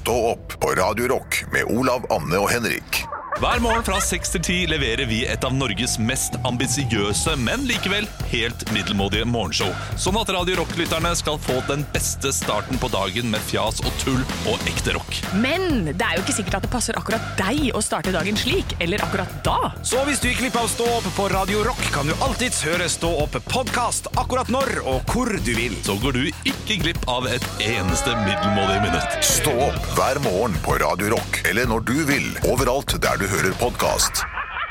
Stå opp på Radio Rock med Olav, Anne og Henrik. Hver morgen fra 6 til 10 leverer vi et av Norges mest ambisiøse, men likevel helt middelmådige morgenshow. Sånn at Radio Rock-lytterne skal få den beste starten på dagen med fjas og tull og ekte rock. Men det er jo ikke sikkert at det passer akkurat deg å starte dagen slik, eller akkurat da. Så hvis du gikk glipp av Stå opp på Radio Rock, kan du alltids høre Stå opp podcast akkurat når og hvor du vil. Så går du ikke glipp av et eneste middelmådig minutt. Stå opp hver morgen på Radio Rock, eller når du vil, overalt der du hører podcast.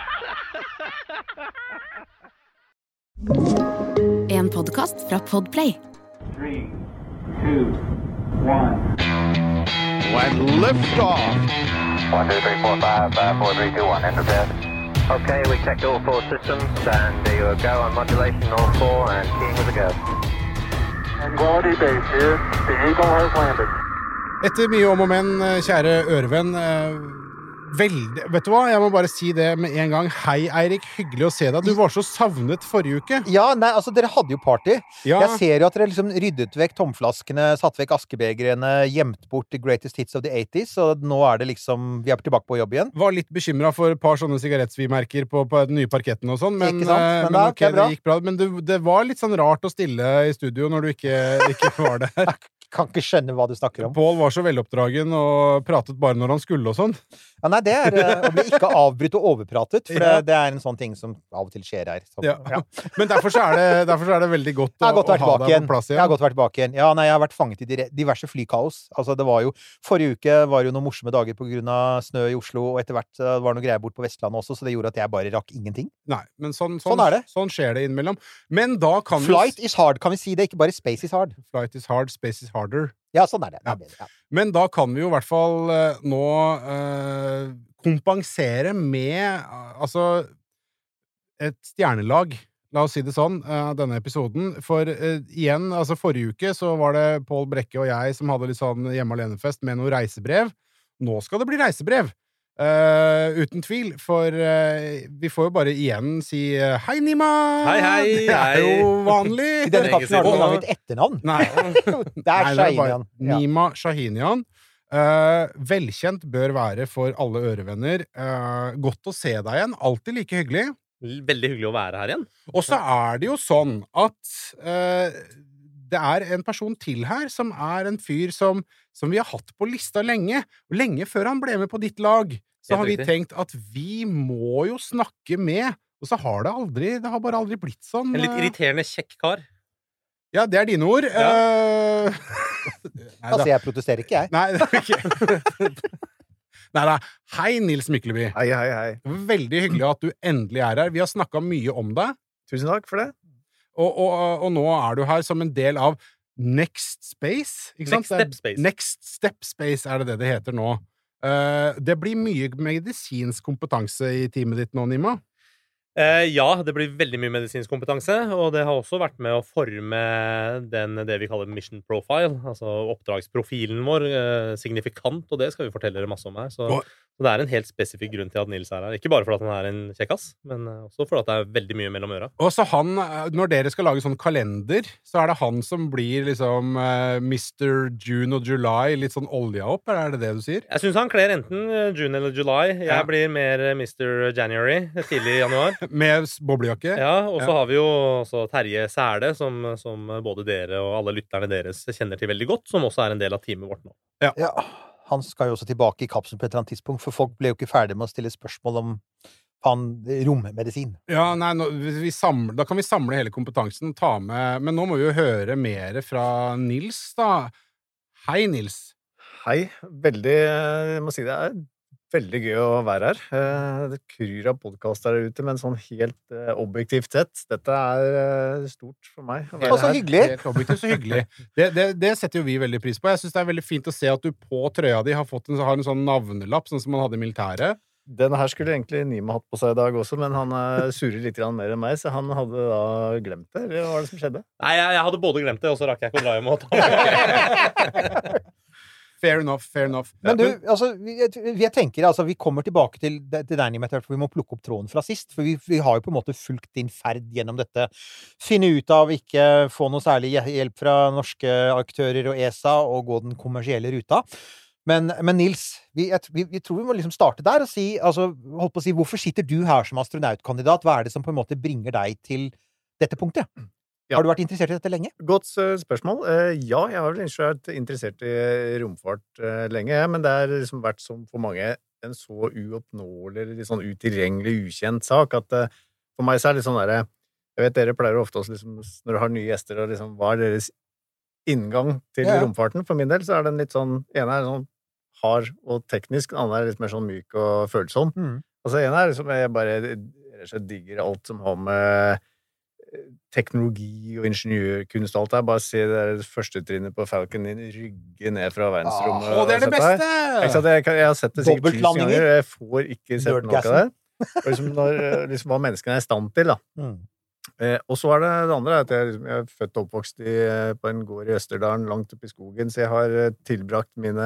En podcast fra Podplay. 3, 2, 1. When lift off. 1, 2, 3, 4, 5, 4, 3, 2, 1, enter bed. Okay, we checked all 4 systems, and there you go on modulation, all 4, and keying with a go. Quality base here. The Eagle has landed. Etter mye om og men, kjære ørevenn, vet du hva? Jeg må bare si det med en gang. Hei, Eirik, hyggelig å se deg. Du var så savnet forrige uke. Ja, nei, altså, dere hadde jo party. Ja. Jeg ser jo at dere liksom ryddet vekk tomflaskene, satt vekk askebegrene, gjemt bort the greatest hits of the 80s, og nå er det liksom, vi er tilbake på jobb igjen. Var litt bekymret for et par sånne sigarettsvimerker på den nye parketten og sånn, men, Ikke sant? Men ok, det gikk bra. Men det var litt sånn rart å stille i studio når du ikke var der. Kan ikke skjønne hva du snakker om. Pål var så veloppdragen og pratet bare når han skulle og sånn. Ja, nei, det er å bli ikke avbrutt og overpratet, for det er en sånn ting som av og til skjer her. Så, ja. Men derfor er det veldig godt å ha deg på plass igjen. Jeg har godt vært tilbake igjen. Ja, nei, jeg har vært fanget i diverse flykaos. Altså, det var jo, forrige uke var jo noen morsomme dager på grunn av snø i Oslo, og etter hvert var det noe greier bort på Vestlandet også, så det gjorde at jeg bare rakk ingenting. Nei, men sånn er det. Sånn skjer det innimellom. Men da kan Flight is hard, kan vi si det, ikke bare space is hard. Flight is hard, space is harder. Ja, sånn er det. Ja. Men da kan vi jo i hvert fall nå kompensere med altså et stjernelag, la oss si det sånn, denne episoden. For igjen, altså forrige uke så var det Pål Brekke og jeg som hadde litt sånn hjemme alene-fest med noen reisebrev. Nå skal det bli reisebrev. Uten tvil, for vi får jo bare igjen si hei, Nima! Hei! Det er jo vanlig. I denne kapsen har du noen gang et etternavn. Nei. Det er Shahinian. Nima Shahinian. Velkjent bør være for alle ørevenner. Godt å se deg igjen. Alltid like hyggelig. Veldig hyggelig å være her igjen. Og så er det jo sånn at det er en person til her som er en fyr som vi har hatt på lista lenge. Og lenge før han ble med på ditt lag, så har vi tenkt at vi må jo snakke med, og så har det har bare aldri blitt sånn. En litt irriterende kjekk kar. Ja, det er dine ord. Ja. Altså, jeg protesterer ikke, jeg. Nei, det er ikke. Neida. Hei, Nils Mykleby. Hei. Veldig hyggelig at du endelig er her. Vi har snakket mye om deg. Tusen takk for det. Og nå er du her som en del av Next Space, ikke sant? Next Step Space. Next Step Space er det heter nå. Det blir mye medisinsk kompetanse i teamet ditt nå, Nima? Ja, det blir veldig mye medisinsk kompetanse, og det har også vært med å forme det vi kaller mission profile, altså oppdragsprofilen vår, signifikant, og det skal vi fortelle dere masse om her. Så det er en helt spesifikk grunn til at Nils er her. Ikke bare fordi han er en kjekkass, men også fordi det er veldig mye mellom øra. Og så når dere skal lage sånn kalender, så er det han som blir liksom Mr. June og July, litt sånn olja opp, er det du sier? Jeg synes han kler enten June eller July. Jeg blir mer Mr. January, tidlig i januar. Med boblejakke? Ja, og så har vi jo også Terje Sæle, som både dere og alle lytterne deres kjenner til veldig godt, som også er en del av teamet vårt nå. Ja, han skal jo også tilbake i kapselen på et eller annet tidspunkt, for folk ble jo ikke ferdig med å stille spørsmål om rommedisin. Ja, nei, da kan vi samle hele kompetansen, ta med, men nå må vi jo høre mer fra Nils da. Hei, Nils. Hei, jeg må si det er veldig gøy å være her. Det kryr av podcaster der ute, men sånn helt objektivt sett, dette er stort for meg. Og så hyggelig! Helt objektivt, så hyggelig. Det setter jo vi veldig pris på. Jeg synes det er veldig fint å se at du på trøya di har en sånn navnelapp, sånn som man hadde i militæret. Denne her skulle egentlig Nima hatt på seg i dag også, men han surrer litt mer enn meg, så han hadde da glemt det, eller hva var det som skjedde? Nei, jeg hadde både glemt det, og så rakk jeg ikke å dra hjem og ta det. Fair enough. Men du, altså, jeg tenker, altså, vi kommer tilbake til deg, Nima, for vi må plukke opp tråden fra sist, for vi har jo på en måte fulgt din ferd gjennom dette. Finne ut av ikke få noe særlig hjelp fra norske aktører og ESA, og gå den kommersielle ruta. Men Nils, vi tror vi må liksom starte der og si, altså, holdt på å si, hvorfor sitter du her som astronautkandidat? Hva det som på en måte bringer deg til dette punktet? Ja. Har du vært interessert i dette lenge? Godt spørsmål. Ja, jeg har vel vært interessert i romfart lenge, men det har liksom vært som for mange en så uoppnåelig, litt sånn utilgjengelig, ukjent sak, at for meg så det litt sånn der, jeg vet dere pleier ofte også liksom, når du har nye gjester, og liksom, hva deres inngang til romfarten? For min del så den litt sånn, ene sånn hard og teknisk, den andre litt mer sånn myk og følsom. Altså, ene liksom, jeg bare rett og slett digger alt som har med teknologi og ingeniørkunst og alt der. Bare se det første trinnet på Falcon din rygge ned fra verdensrommet. Det det beste! Jeg har sett det sikkert 1000 ganger, og jeg får ikke sett noe av det. Og liksom, liksom hva menneskene i stand til, da. Og så det andre, at jeg er født og oppvokst på en gård i Østerdalen, langt oppe i skogen, så jeg har tilbrakt mine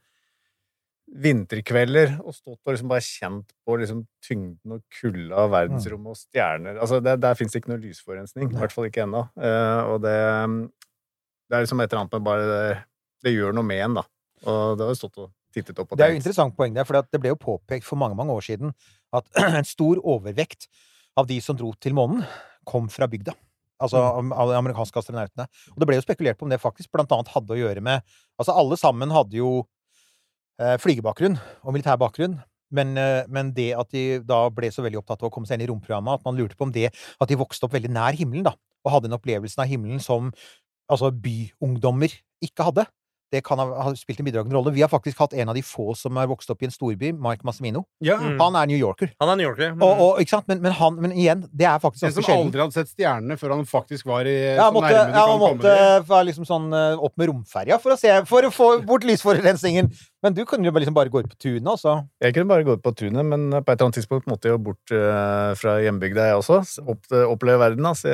vinterkvelder og stått og liksom bare kjent på liksom tyngden og kulda av verdensrommet og stjerner. Altså, der finnes det ikke noe lysforurensning, i hvert fall ikke ennå. Og det liksom et eller annet med bare det gjør noe med en, da. Og det har jo stått og tittet opp på det. Det jo interessant poeng der, for det ble jo påpekt for mange, mange år siden at en stor overvekt av de som dro til månen kom fra bygda. Altså av de amerikanske astronautene. Og det ble jo spekulert på om det faktisk blant annet hadde å gjøre med, altså alle sammen hadde jo flygebakgrunn og militærbakgrunn, men det at de da ble så veldig opptatt av å komme seg inn i romprogrammet, at man lurte på om det at de vokste opp veldig nær himmelen da, og hadde en opplevelse av himmelen som altså byungdommer ikke hadde. Det kan ha spilt en bidragende rolle. Vi har faktisk hatt en av de få som har vokst opp i en storby, Mike Massimino. Ja. Han New Yorker. Han New Yorker. Ikke sant? Men igjen, det faktisk en som aldri hadde sett stjernene før han faktisk var i så nærme du kan komme det. Være liksom sånn opp med romferja for å få bort lysforurensningen. Men du kunne jo liksom bare gå ut på tunet også. Jeg kunne bare gå ut på tunet, men på et eller annet tidspunkt måtte jeg jo bort fra hjembygda jeg også. Oppleve verden, altså.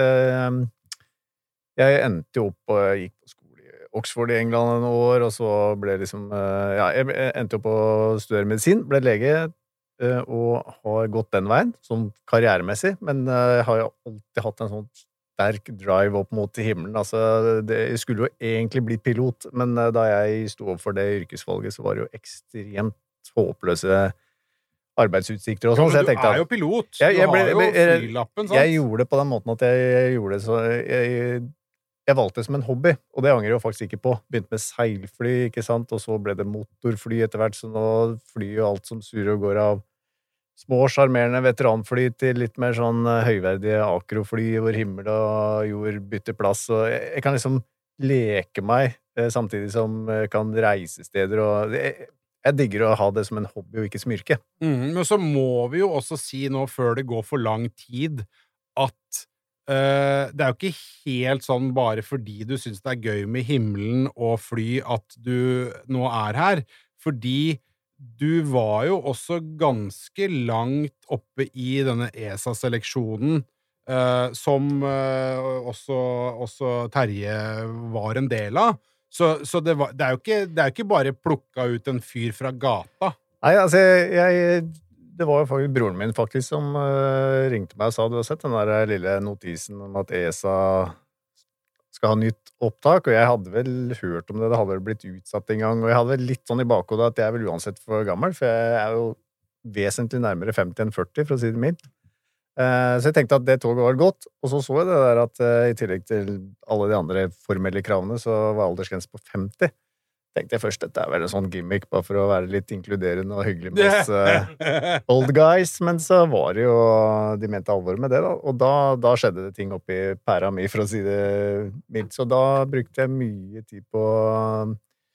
Jeg endte jo opp og gikk på skole Oxford i England en år, og så ble liksom jeg endte opp å studere medisin, ble lege og har gått den veien, sånn karrieremessig, men jeg har jo alltid hatt en sånn sterk drive opp mot himmelen. Altså, jeg skulle jo egentlig bli pilot, men da jeg sto opp for det yrkesvalget, så var det jo ekstremt håpløse arbeidsutsikter og sånn, så jeg tenkte at du jo pilot, du har jo flylappen, sant? Jeg gjorde det på den måten at jeg gjorde det så jeg valgte det som en hobby, og det angrer jeg jo faktisk ikke på. Begynte med seilfly, ikke sant, og så ble det motorfly etter hvert, så nå flyr jo alt som surer og går av små, charmerende veteranfly til litt mer sånn høyverdige akrofly, hvor himmel og jord bytter plass, og jeg kan liksom leke meg, samtidig som jeg kan reise steder, og jeg digger å ha det som en hobby og ikke som yrke. Men så må vi jo også si nå, før det går for lang tid, at det jo ikke helt sånn bare fordi du synes det gøy med himmelen og fly at du nå her, fordi du var jo også ganske langt oppe i denne ESA-seleksjonen, som også Terje var en del av. Så det jo ikke bare plukket ut en fyr fra gata. Nei, altså, det var jo faktisk broren min faktisk som ringte meg og sa, du har sett den der lille notisen om at ESA skal ha nytt opptak, og jeg hadde vel hørt om det hadde vel blitt utsatt en gang, og jeg hadde vel litt sånn i bakhodet at jeg vel uansett for gammel, for jeg jo vesentlig nærmere 50 enn 40, for å si det mildt. Så jeg tenkte at det toget var godt, og så jeg det der at i tillegg til alle de andre formelle kravene, så var aldersgrense på 50. Tenkte jeg først, dette vel en sånn gimmick, bare for å være litt inkluderende og hyggelig med oss old guys, men så var det jo, de mente alvor med det da, og da skjedde det ting oppi pæra mi, for å si det mildt, så da brukte jeg mye tid på å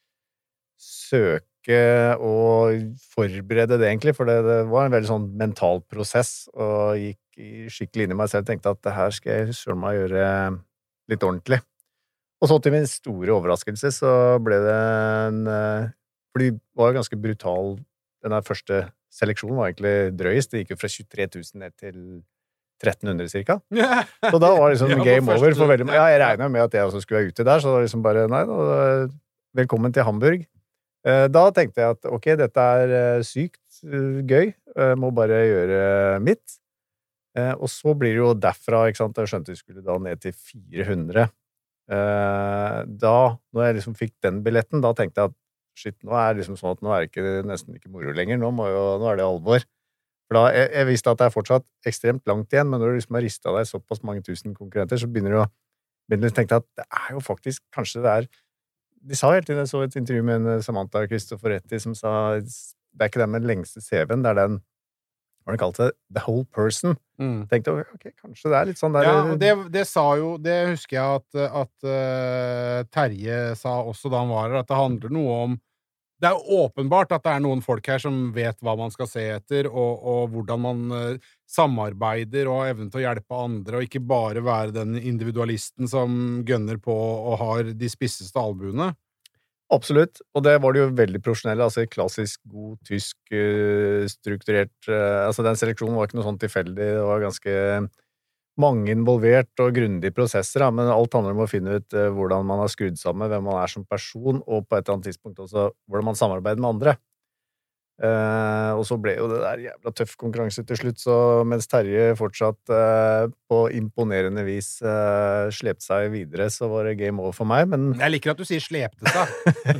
søke og forberede det egentlig, for det var en veldig sånn mental prosess, og gikk skikkelig inn i meg selv, tenkte at det her skal jeg selv meg gjøre litt ordentlig. Og så til min store overraskelse så ble det for det var ganske brutal, den der første seleksjonen var egentlig drøyest, det gikk jo fra 23 000 ned til 1300 cirka. Så da var det liksom game over for veldig mange. Ja, jeg regnet med at jeg også skulle være ute der, så det var liksom bare, nei, velkommen til Hamburg. Da tenkte jeg at ok, dette sykt gøy, må bare gjøre mitt. Og så blir det jo derfra, ikke sant, jeg skjønte vi skulle da ned til 400. Da, når jeg liksom fikk den billetten, da tenkte jeg at shit, nå det liksom sånn at nå det nesten ikke moro lenger, nå det alvor. For da, jeg visste at det fortsatt ekstremt langt igjen, men når du liksom har ristet deg såpass mange tusen konkurrenter, så begynner du å tenke at det jo faktisk, kanskje det de sa helt til jeg så et intervju med en Samantha Cristoforetti som sa, det ikke den med den lengste CV-en, det den, hva det kalte det, the whole person. Tenkte, ok, kanskje det litt sånn der. Ja, det sa jo, det husker jeg at Terje sa også da han var her, at det handler noe om det åpenbart at det noen folk her som vet hva man skal se etter, og hvordan man samarbeider og evnen til å hjelpe andre, og ikke bare være den individualisten som gønner på og har de spisseste albuene. Absolutt, og det var det jo veldig profesjonelle, altså klassisk god tysk strukturert, altså den seleksjonen var ikke noe sånn tilfeldig, det var ganske mange involvert og grundige prosesser, men alt handler om å finne ut hvordan man har skrudd sammen, hvem man som person, og på et eller annet tidspunkt også hvordan man samarbeider med andre. Og så ble jo det der jævla tøff konkurranse til slutt, så mens Terje fortsatt på imponerende vis slepte seg videre, så var det game over for meg, men... Jeg liker at du sier slepte seg.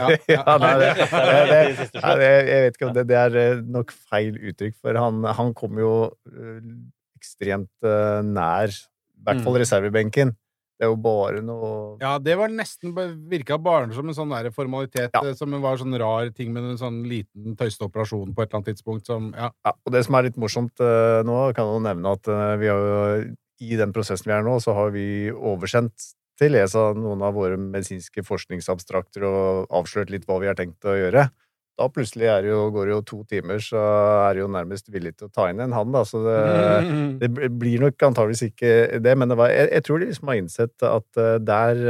Jeg vet ikke om det nok feil uttrykk, for han kom jo ekstremt nær, i hvert fall reservebenken. Det jo bare noe... Ja, det var nesten, virket bare som en sånn der formalitet, som var sånn rar ting med en sånn liten tøysteoperasjon på et eller annet tidspunkt, som, ja. Ja, og det som litt morsomt nå, kan jeg nevne at vi har jo, i den prosessen vi nå, så har vi oversendt til ESA noen av våre medisinske forskningsabstrakter og avslørt litt hva vi har tenkt å gjøre. Da plutselig går det jo 2 timer, så det jo nærmest villig til å ta inn en hand, da, så det blir nok antageligvis ikke det, men jeg tror de liksom har innsett at der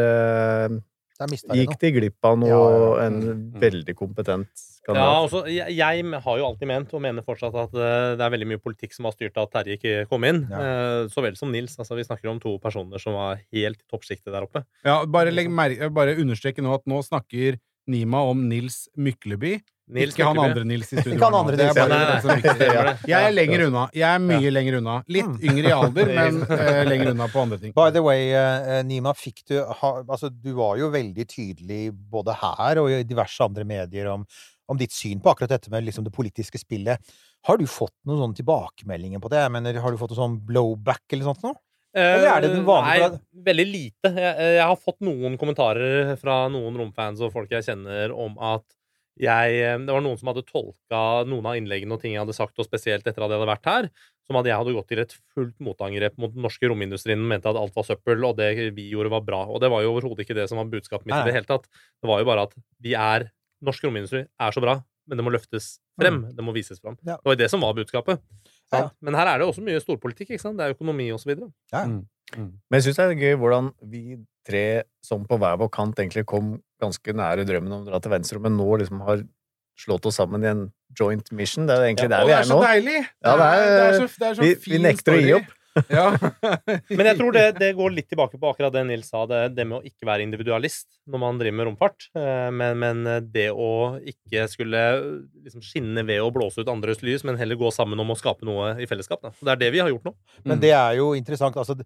gikk de glipp av noe, en veldig kompetent kandidat. Ja, også, jeg har jo alltid ment, og mener fortsatt at det veldig mye politikk som har styrt at Terje ikke kom inn, så vel som Nils, altså vi snakker om 2 personer som var helt i toppsjiktet der oppe. Ja, bare understreke nå at nå snakker Nima om Nils Mykleby, ikke han andre Nils i studio. Ikke han andre Nils. Jeg lenger unna. Jeg mye lenger unna. Litt yngre i alder, men lenger unna på andre ting. By the way, Nima, du var jo veldig tydelig både her og i diverse andre medier om ditt syn på akkurat dette med liksom det politiske spillet. Har du fått noen sånne tilbakemeldinger på det? Jeg mener, har du fått noen sånn blowback eller sånt nå? Eller det den vanlige? Nei, veldig lite. Jeg har fått noen kommentarer fra noen romfans og folk jeg kjenner om at det var noen som hadde tolket noen av innleggene og ting jeg hadde sagt, og spesielt etter at jeg hadde vært her, som at jeg hadde gått til et fullt motangrep mot den norske romindustrien, mente at alt var søppel, og det vi gjorde var bra. Og det var jo overhodet ikke det som var budskapet mitt i det hele tatt. Det var jo bare at norsk romindustri så bra, men det må løftes frem, det må vises frem. Det var det som var budskapet. Ja. Men her det også mye storpolitikk, ikke sant? Det økonomi og så videre. Ja. Men jeg synes det gøy hvordan vi 3 som på hver vår kant egentlig kom ganske nære drømmen om å dra til venstre, men nå liksom har slått oss sammen i en joint mission. Det egentlig der vi nå. Det så deilig! Ja, det så fin vi nekter å gi opp. Ja. Men jeg tror det går litt tilbake på akkurat det Nils sa, det med å ikke være individualist når man driver med romfart, men det å ikke skulle liksom skinne ved å blåse ut andres lys, men heller gå sammen om å skape noe i fellesskap. Da. Det det vi har gjort nå. Men det jo interessant, altså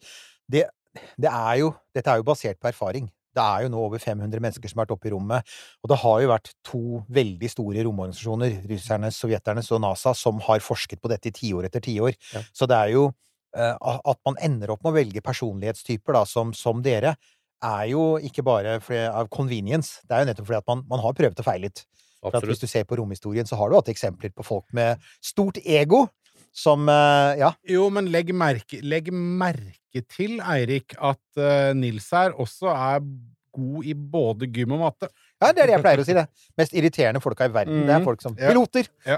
dette jo basert på erfaring. Det jo nå over 500 mennesker som har vært oppe i rommet, og det har jo vært 2 veldig store romorganisasjoner, russernes, sovjeternes og NASA, som har forsket på dette i 10 år etter 10 år. Ja. Så det jo at man ender opp med å velge personlighetstyper da, som dere, jo ikke bare av convenience, det jo nettopp fordi at man har prøvd og feilet. For at hvis du ser på romhistorien, så har du hatt eksempler på folk med stort ego, som, Jo, men legg merke til, Eirik, at Nils her også god i både gym og matte. Ja, det det jeg pleier å si det. Mest irriterende folka i verden, det folk som piloter. Ja.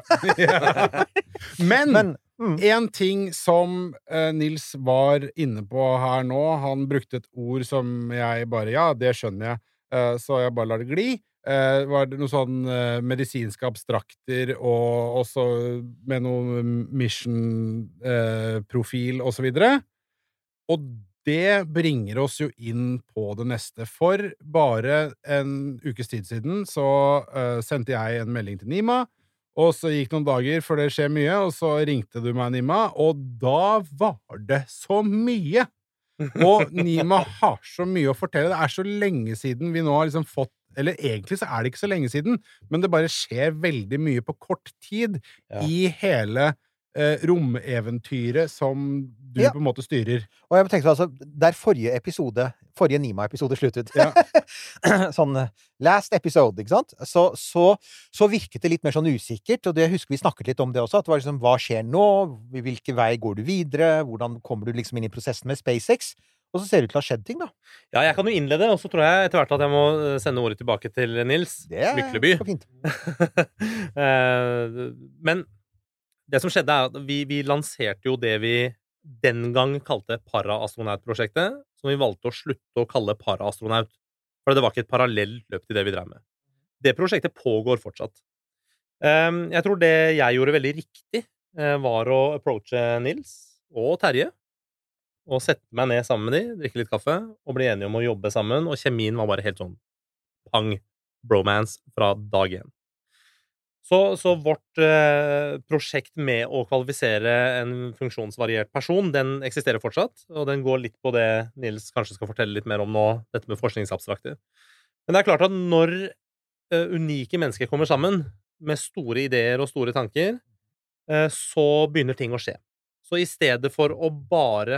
Men en ting som Nils var inne på her nå, han brukte et ord som jeg bare, det skjønner jeg, så jeg bare lar det gli. Var det noe sånn medisinske abstrakter, og også med noe mission-profil og så videre. Og det bringer oss jo inn på det neste. For bare en ukes tid siden så sendte jeg en melding til Nima, og så gikk noen dager før det skjer mye, og så ringte du meg, Nima, og da var det så mye! Og Nima har så mye å fortelle. Det så lenge siden vi nå har liksom fått eller egentlig så det ikke så lenge siden, men det bare skjer veldig mye på kort tid i hele romeventyret som du på en måte styrer. Og jeg tenkte altså, der forrige Nima-episode sluttet, sånn last episode, ikke sant? Så virket det litt mer sånn usikkert, og det husker vi snakket litt om det også, at det var liksom, hva skjer nå? Hvilke vei går du videre? Hvordan kommer du liksom inn i prosessen med SpaceX? Og så ser det ut til å ha skjedd ting, da. Ja, jeg kan jo innlede, og så tror jeg etter hvert at jeg må sende ordet tilbake til Nils Mykleby. Det fint. Men det som skjedde at vi lanserte jo det vi den gang kalte paraastronautprosjektet, som vi valgte å slutte å kalle paraastronaut. For det var ikke et parallelt løp til det vi drev med. Det prosjektet pågår fortsatt. Jeg tror det jeg gjorde veldig riktig var å approache Nils og Terje, og sette meg ned sammen med de, drikke litt kaffe, og bli enige om å jobbe sammen, og kjemien var bare helt sånn pang, bromance fra dag 1. Så vårt prosjekt med å kvalifisere en funksjonsvariert person, den eksisterer fortsatt, og den går litt på det Nils kanskje skal fortelle litt mer om nå, dette med forskningsabstrakte. Men det klart at når unike mennesker kommer sammen med store ideer og store tanker, så begynner ting å skje. Så i stedet for å bare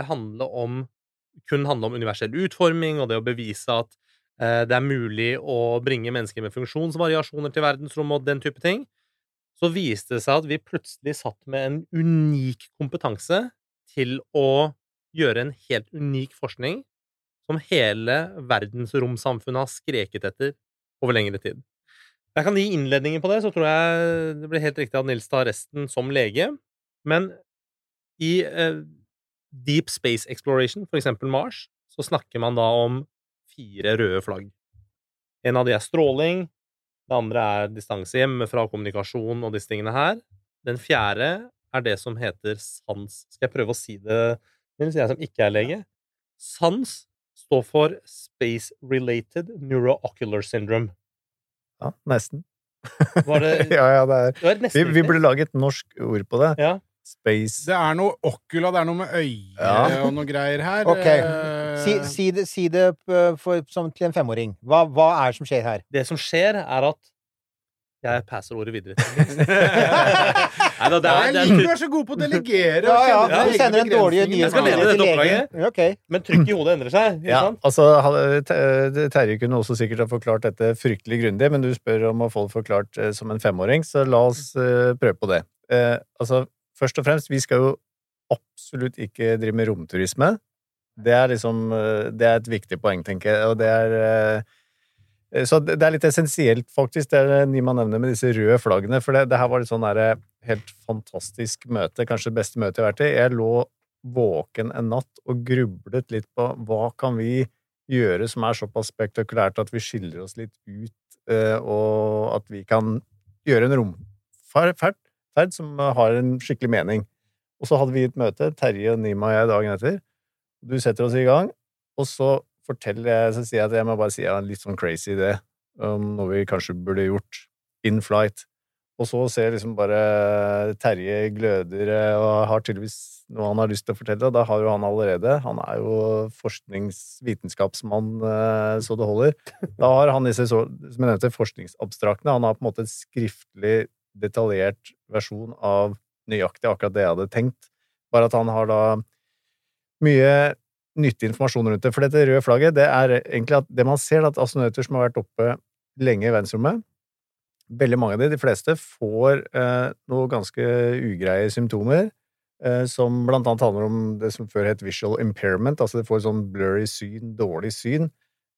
kun handle om universell utforming og det å bevise at det mulig å bringe mennesker med funksjonsvariasjoner til verdensrommet og den type ting, så viste det seg at vi plutselig satt med en unik kompetanse til å gjøre en helt unik forskning som hele verdensromsamfunnet har skreket etter over lengre tid. Jeg kan gi innledningen på det, så tror jeg det blir helt riktig at Nils tar resten som lege. Men i Deep Space Exploration, for eksempel Mars, så snakker man da om 4 røde flagg. En av de stråling, det andre distanse hjemmefra, kommunikasjon og disse tingene her. Den 4. det som heter SANS. Skal jeg prøve å si det, Nils, jeg som ikke lege? SANS står for Space Related Neuroocular Syndrome. Ja, nesten. Var det... ja, det nesten vi burde lage et norsk ord på det. Ja. Space. Det noe ocula, det noe med øye og noe greier her. Ok, si det som til en 5-åring. Hva det som skjer her? Det som skjer at jeg passer ordet videre til Neida, jeg liker du så god på å delegere. Du sender en dårlig Jeg skal lede dette oppdraget. Men trykk i hodet endrer seg, ikke sant? Altså, Terje kunne også sikkert ha forklart dette fryktelig grundig, men du spør om å få det forklart som en 5-åring, så la oss prøve på det. Altså, først og fremst, vi skal jo absolutt ikke drive med romturisme. Det det et viktig poeng, tenker jeg, og så det litt essensielt, faktisk, det Nima nevner med disse røde flaggene, for det her var et sånn helt fantastisk møte, kanskje det beste møtet jeg har vært i. Jeg lå våken en natt og grublet litt på hva kan vi gjøre som såpass spektakulært at vi skiller oss litt ut, og at vi kan gjøre en romferd som har en skikkelig mening. Og så hadde vi et møte, Terje og Nima og jeg dagen etter. Du setter oss i gang, og så så sier jeg at jeg må bare si en litt sånn crazy idé om noe vi kanskje burde gjort in flight. Og så ser jeg liksom bare Terje gløder og har tydeligvis noe han har lyst til å fortelle, og da har jo han allerede. Han jo forskningsvitenskapsmann så det holder. Da har han disse, som jeg nevnte, forskningsabstraktene. Han har på en måte et skriftlig, detaljert versjon av nøyaktig akkurat det jeg hadde tenkt. Bare at han har da mye nyttig informasjon rundt det. For dette røde flagget, det egentlig at det man ser, at astronauter som har vært oppe lenge i verdensrommet, veldig mange av de fleste, får noe ganske ugreie symptomer, som blant annet handler om det som før het visual impairment, altså det får sånn blurry syn, dårlig syn.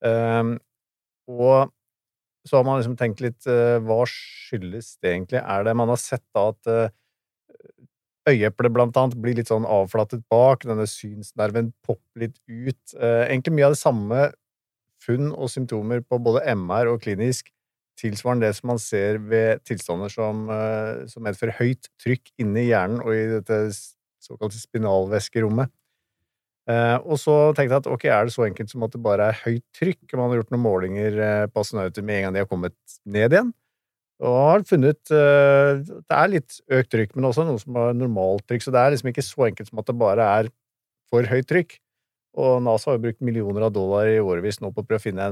Og så har man liksom tenkt litt, hva skyldes det egentlig? Det man har sett da at øyeeplet blant annet blir litt sånn avflattet bak, denne synsnerven popper litt ut. Egentlig mye av det samme funn og symptomer på både MR og klinisk, tilsvarende det som man ser ved tilstander som medfører høyt trykk inne i hjernen og i dette såkalte spinalvæskerommet. Og så tenkte jeg at ok, det så enkelt som at det bare høyt trykk? Man har gjort noen målinger på astronauter med en gang de har kommet ned igjen, og har funnet det litt økt trykk, men også noe som har normalt trykk, så det liksom ikke så enkelt som at det bare for høyt trykk. Og NASA har jo brukt millioner av dollar i årevis nå på å prøve å finne en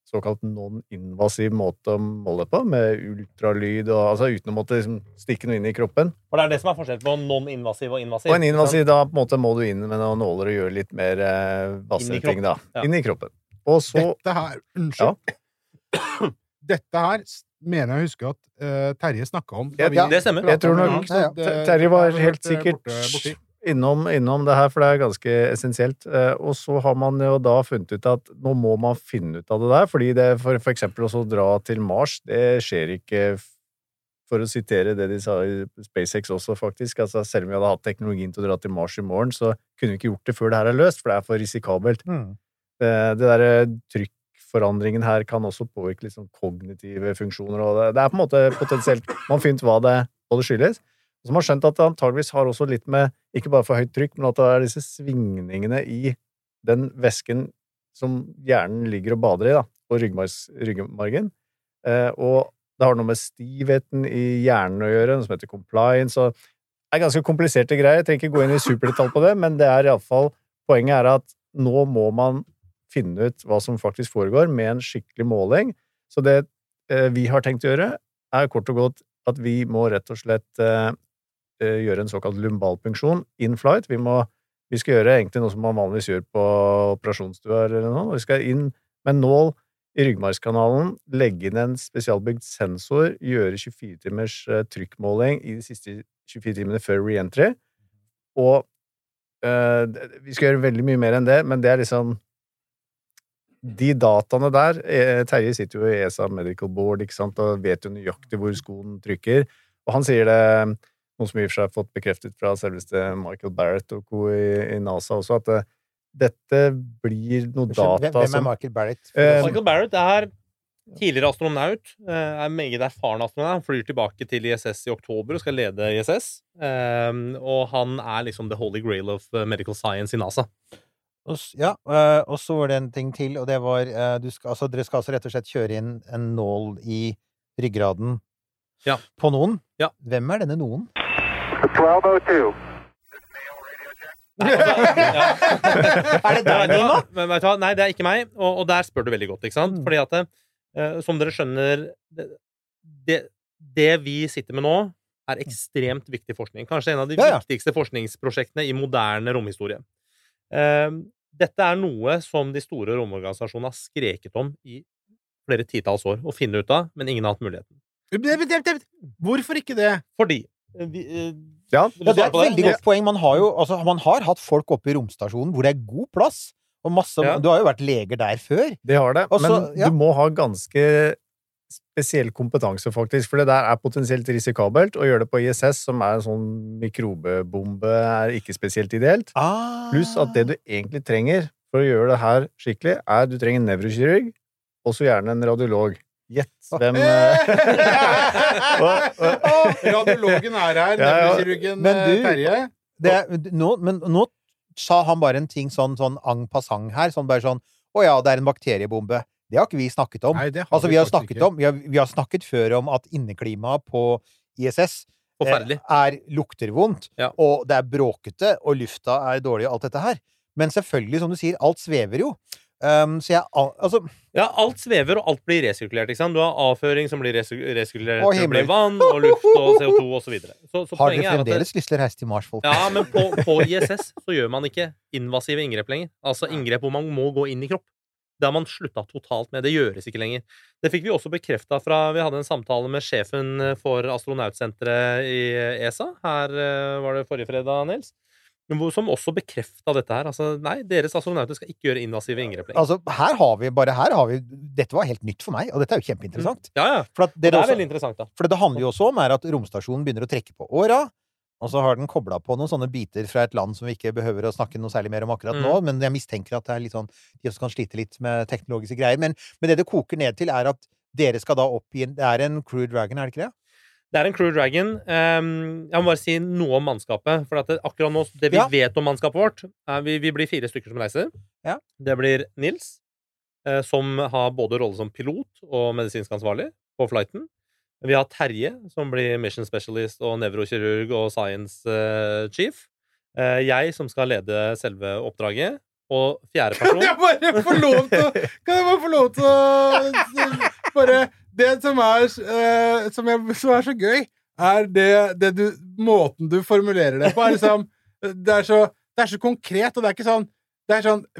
såkalt non-invasiv måte å måle på, med ultralyd, og, altså uten å måtte liksom, stikke noe inn i kroppen. Og det er det som er forskjell på non-invasiv og invasiv. Og en invasiv, da på en måte må du inn med noen nåler og gjøre litt mer vassere ting da, inn i kroppen. Og så... Dette her, unnskyld. Dette her mener jeg å huske at Terje snakket om. Det stemmer. Jeg tror nok Terje var helt sikkert innom det her, for det er ganske essensielt. Og så har man jo da funnet ut at nå må man finne ut av det der, fordi det for eksempel også dra til Mars, det skjer ikke, for å sitere det de sa i SpaceX også faktisk, altså selv om vi hadde hatt teknologien til å dra til Mars i morgen, så kunne vi ikke gjort det før det her er løst, for det er for risikabelt. Det der trykkforandringen her kan også påvirke litt sånn kognitive funksjoner, og det er på en måte potensielt, man finner hva det skyldes. Og så har man skjønt at det antageligvis har også litt med, ikke bare for høyt trykk, men at det er disse svingningene i den væsken som hjernen ligger og bader i, da, på ryggmargen. Og det har noe med stivheten i hjernen å gjøre, noe som heter compliance, og det er ganske kompliserte greier. Jeg trenger ikke gå inn i superdetalj på det, men det er i alle fall, poenget er at nå må man finne ut hva som faktisk foregår med en skikkelig måling. Så det vi har tenkt å gjøre, er kort og godt at vi må rett og slett gjøre en såkalt lumbalpunksjon in flight. Vi skal gjøre egentlig noe som man vanligvis gjør på operasjonsstuer eller noe. Vi skal inn med en nål i ryggmargskanalen, legge inn en spesialbygd sensor, gjøre 24 timers trykkmåling i de siste 24 timene før re-entry. Og vi skal gjøre veldig mye mer enn det, men det er liksom de dataene der, Terje sitter jo i ESA Medical Board, ikke sant, og vet jo nøyaktig hvor skoen trykker, og han sier det, noe som i og for seg har fått bekreftet fra selveste Michael Barrett og co. I NASA også, at dette blir noe data Hvem er Michael Barrett? Michael Barrett er tidligere astronaut, er meget erfaren astronaut, flyr tilbake til ISS i oktober og skal lede ISS, og han er liksom the holy grail of medical science i NASA. Ja, og så var det en ting til, og det var dere skal altså rett og slett kjøre inn en nål i ryggraden på noen. Ja. Hvem er denne noen? 1202. Er det deg, Nima? Men vet du hva? Nei, det er ikke meg, og der spør du veldig godt, ikke sant? Fordi at, som dere skjønner, det vi sitter med nå, er ekstremt viktig forskning. Kanskje en av de viktigste forskningsprosjektene i moderne romhistorie. Dette er noe som de store romorganisasjonene har skreket om i flere titalls år å finne ut av, men ingen har hatt muligheten. Hvorfor ikke det? Fordi det er et veldig godt poeng. Man har hatt folk oppe i romstasjonen hvor det er god plass, og masse, du har jo vært leger der før. Det har det, men du må ha ganske spesiell kompetanse faktisk, for det der er potensielt risikabelt, å gjøre det på ISS, som er en sånn mikrobebombe, er ikke spesielt ideelt. Pluss at det du egentlig trenger for å gjøre det her skikkelig, er du trenger en nevrokirurg, og så gjerne en radiolog. Gjett hvem Radiologen er her, nevrokirurgen Terje. Men nå sa han bare en ting sånn en passant her, sånn bare sånn, det er en bakteriebombe. Det har ikke vi snakket om. Nei, vi har snakket før om at inneklimaet på ISS lukter vondt, og det er bråkete, og lufta er dårlig, og alt dette her. Men selvfølgelig, som du sier, alt svever jo. Alt svever, og alt blir resirkulert, ikke sant? Du har avføring som blir resirkulert, det blir vann, og luft, og CO2, og så videre. Har dere fremdeles lyst til å reise til Mars, folk? Ja, men på ISS så gjør man ikke invasive inngrep lenger. Altså inngrep hvor man må gå inn i kropp. Det har man sluttet totalt med. Det gjøres ikke lenger. Det fikk vi også bekreftet vi hadde en samtale med sjefen for astronautsenteret i ESA. Her var det forrige fredag, Nils. Som også bekreftet dette her. Altså, nei, deres astronauter skal ikke gjøre invasive inngrep lenger. Altså, her har vi dette var helt nytt for meg, og dette er jo kjempeinteressant. Ja. Det er veldig interessant, da. For det handler jo også om at romstasjonen begynner å trekke på åra, og så har den koblet på noen sånne biter fra et land som vi ikke behøver å snakke noe særlig mer om akkurat nå, men jeg mistenker at det er litt sånn, de også kan slite litt med teknologiske greier. Men det koker ned til at dere skal da opp i det er en Crew Dragon, er det ikke det? Det er en Crew Dragon. Jeg må bare si noe om mannskapet, for at akkurat nå, det vi vet om mannskapet vårt, vi blir 4 stykker som reiser. Ja. Det blir Nils, som har både rolle som pilot og medisinsk ansvarlig på flighten. Vi har Terje, som blir mission specialist og nevrokirurg og science chief. Jeg, som skal lede selve oppdraget. Og fjerde person Kan jeg bare få lov til å bare det som er så gøy, måten du formulerer det på, er liksom det er så konkret, og det er ikke sånn det er sånn,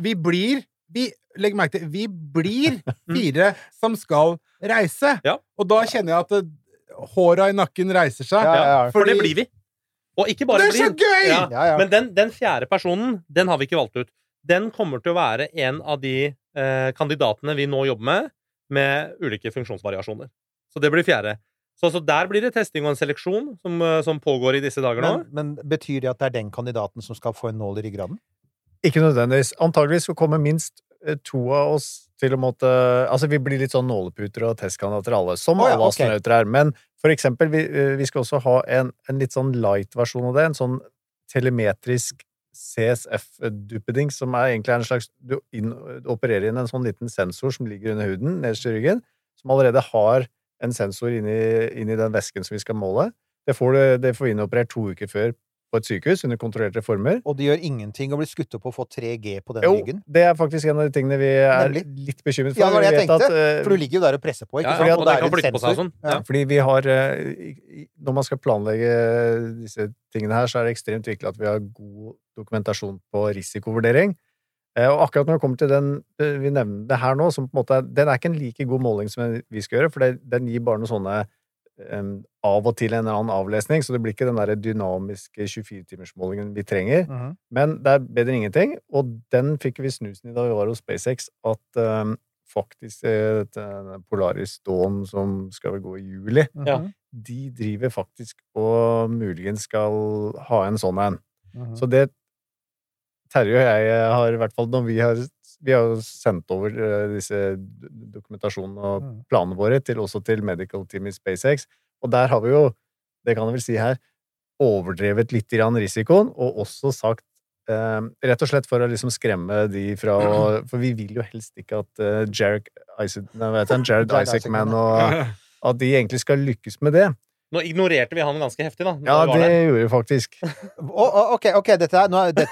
legg merke til, vi blir 4 som skal reise, og da kjenner jeg at håra i nakken reiser seg. For det blir vi. Og ikke bare det er så gøy! Men den fjerde personen, den har vi ikke valgt ut. Den kommer til å være en av de kandidatene vi nå jobber med ulike funksjonsvariasjoner. Så det blir fjerde. Så der blir det testing og en seleksjon som pågår i disse dager nå. Men betyr det at det er den kandidaten som skal få en nål i ryggraden? Ikke nødvendigvis. Antageligvis så kommer minst 2 av oss til å måtte... Altså, vi blir litt sånn nåleputer og testkandidater alle, som alle astronauter er. Men for eksempel, vi skal også ha en litt sånn light-versjon av det, en sånn telemetrisk CSF-duppeding, som egentlig en slags... Du opererer inn en sånn liten sensor som ligger under huden, nederst i ryggen, som allerede har en sensor inni den væsken som vi skal måle. Det får vi innoperert 2 uker før på et sykehus under kontrollerte former. Og det gjør ingenting å bli skutt opp og få 3G på den ryggen? Det er faktisk en av de tingene vi er litt bekymret for. Ja, det var det jeg tenkte, for du ligger jo der og presser på, ikke sant? Og det kan flytte på seg sånn. Fordi vi har, når man skal planlegge disse tingene her, så er det ekstremt viktig at vi har god dokumentasjon på risikovurdering. Og akkurat når det kommer til den vi nevner det her nå, som på en måte, den er ikke en like god måling som vi skal gjøre, for den gir bare noen sånne av og til en eller annen avlesning, så det blir ikke den der dynamiske 24-timersmålingen vi trenger, men det er bedre enn ingenting, og den fikk vi snusen i da vi var hos SpaceX, at faktisk Polaris Dawn, som skal vel gå i juli, de driver faktisk og muligens skal ha en sånn en. Så det Terje og jeg har i hvert fall, når vi har sendt over disse dokumentasjonene og planene våre også til medical team i SpaceX, og der har vi jo, det kan jeg vel si her, overdrevet litt grann risikoen, og også sagt, rett og slett for å liksom skremme de fra, for vi vil jo helst ikke at Jared Isaacman og at de egentlig skal lykkes med det. Nå ignorerte vi han ganske heftig, da. Ja, det gjorde vi faktisk. Ok, dette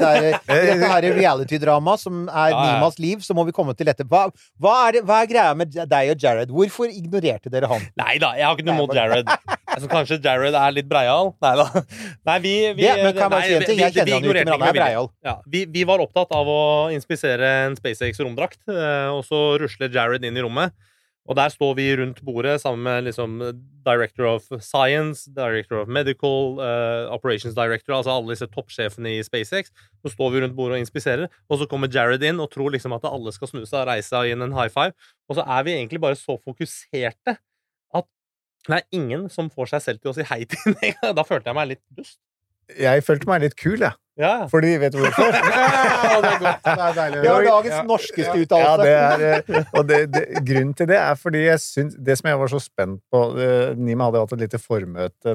her er reality-drama som er Nimas liv, så må vi komme til dette. Hva er greia med deg og Jared? Hvorfor ignorerte dere han? Neida, jeg har ikke noe mot Jared. Altså, kanskje Jared er litt breial? Neida. Nei, men kan man si en ting? Jeg kjenner han jo ikke, men han er breial. Ja, vi var opptatt av å inspisere en SpaceX romdrakt, og så rusler Jared inn i rommet. Og der står vi rundt bordet sammen med liksom Director of Science, Director of Medical, Operations Director, altså alle disse toppsjefene i SpaceX. Så står vi rundt bordet og inspiserer, og så kommer Jared inn og tror liksom at alle skal snu seg og reise inn en high five. Og så er vi egentlig bare så fokuserte at det er ingen som får seg selv til å si hei til meg. Da følte jeg meg litt dust. Jeg følte meg litt kul, ja. Fordi, vet du hvorfor? Det er godt, det er deilig. Det var dagens norskeste uttalelse. Ja, og grunnen til det er fordi jeg synes, det som jeg var så spent på, Nima hadde hatt et lite formøte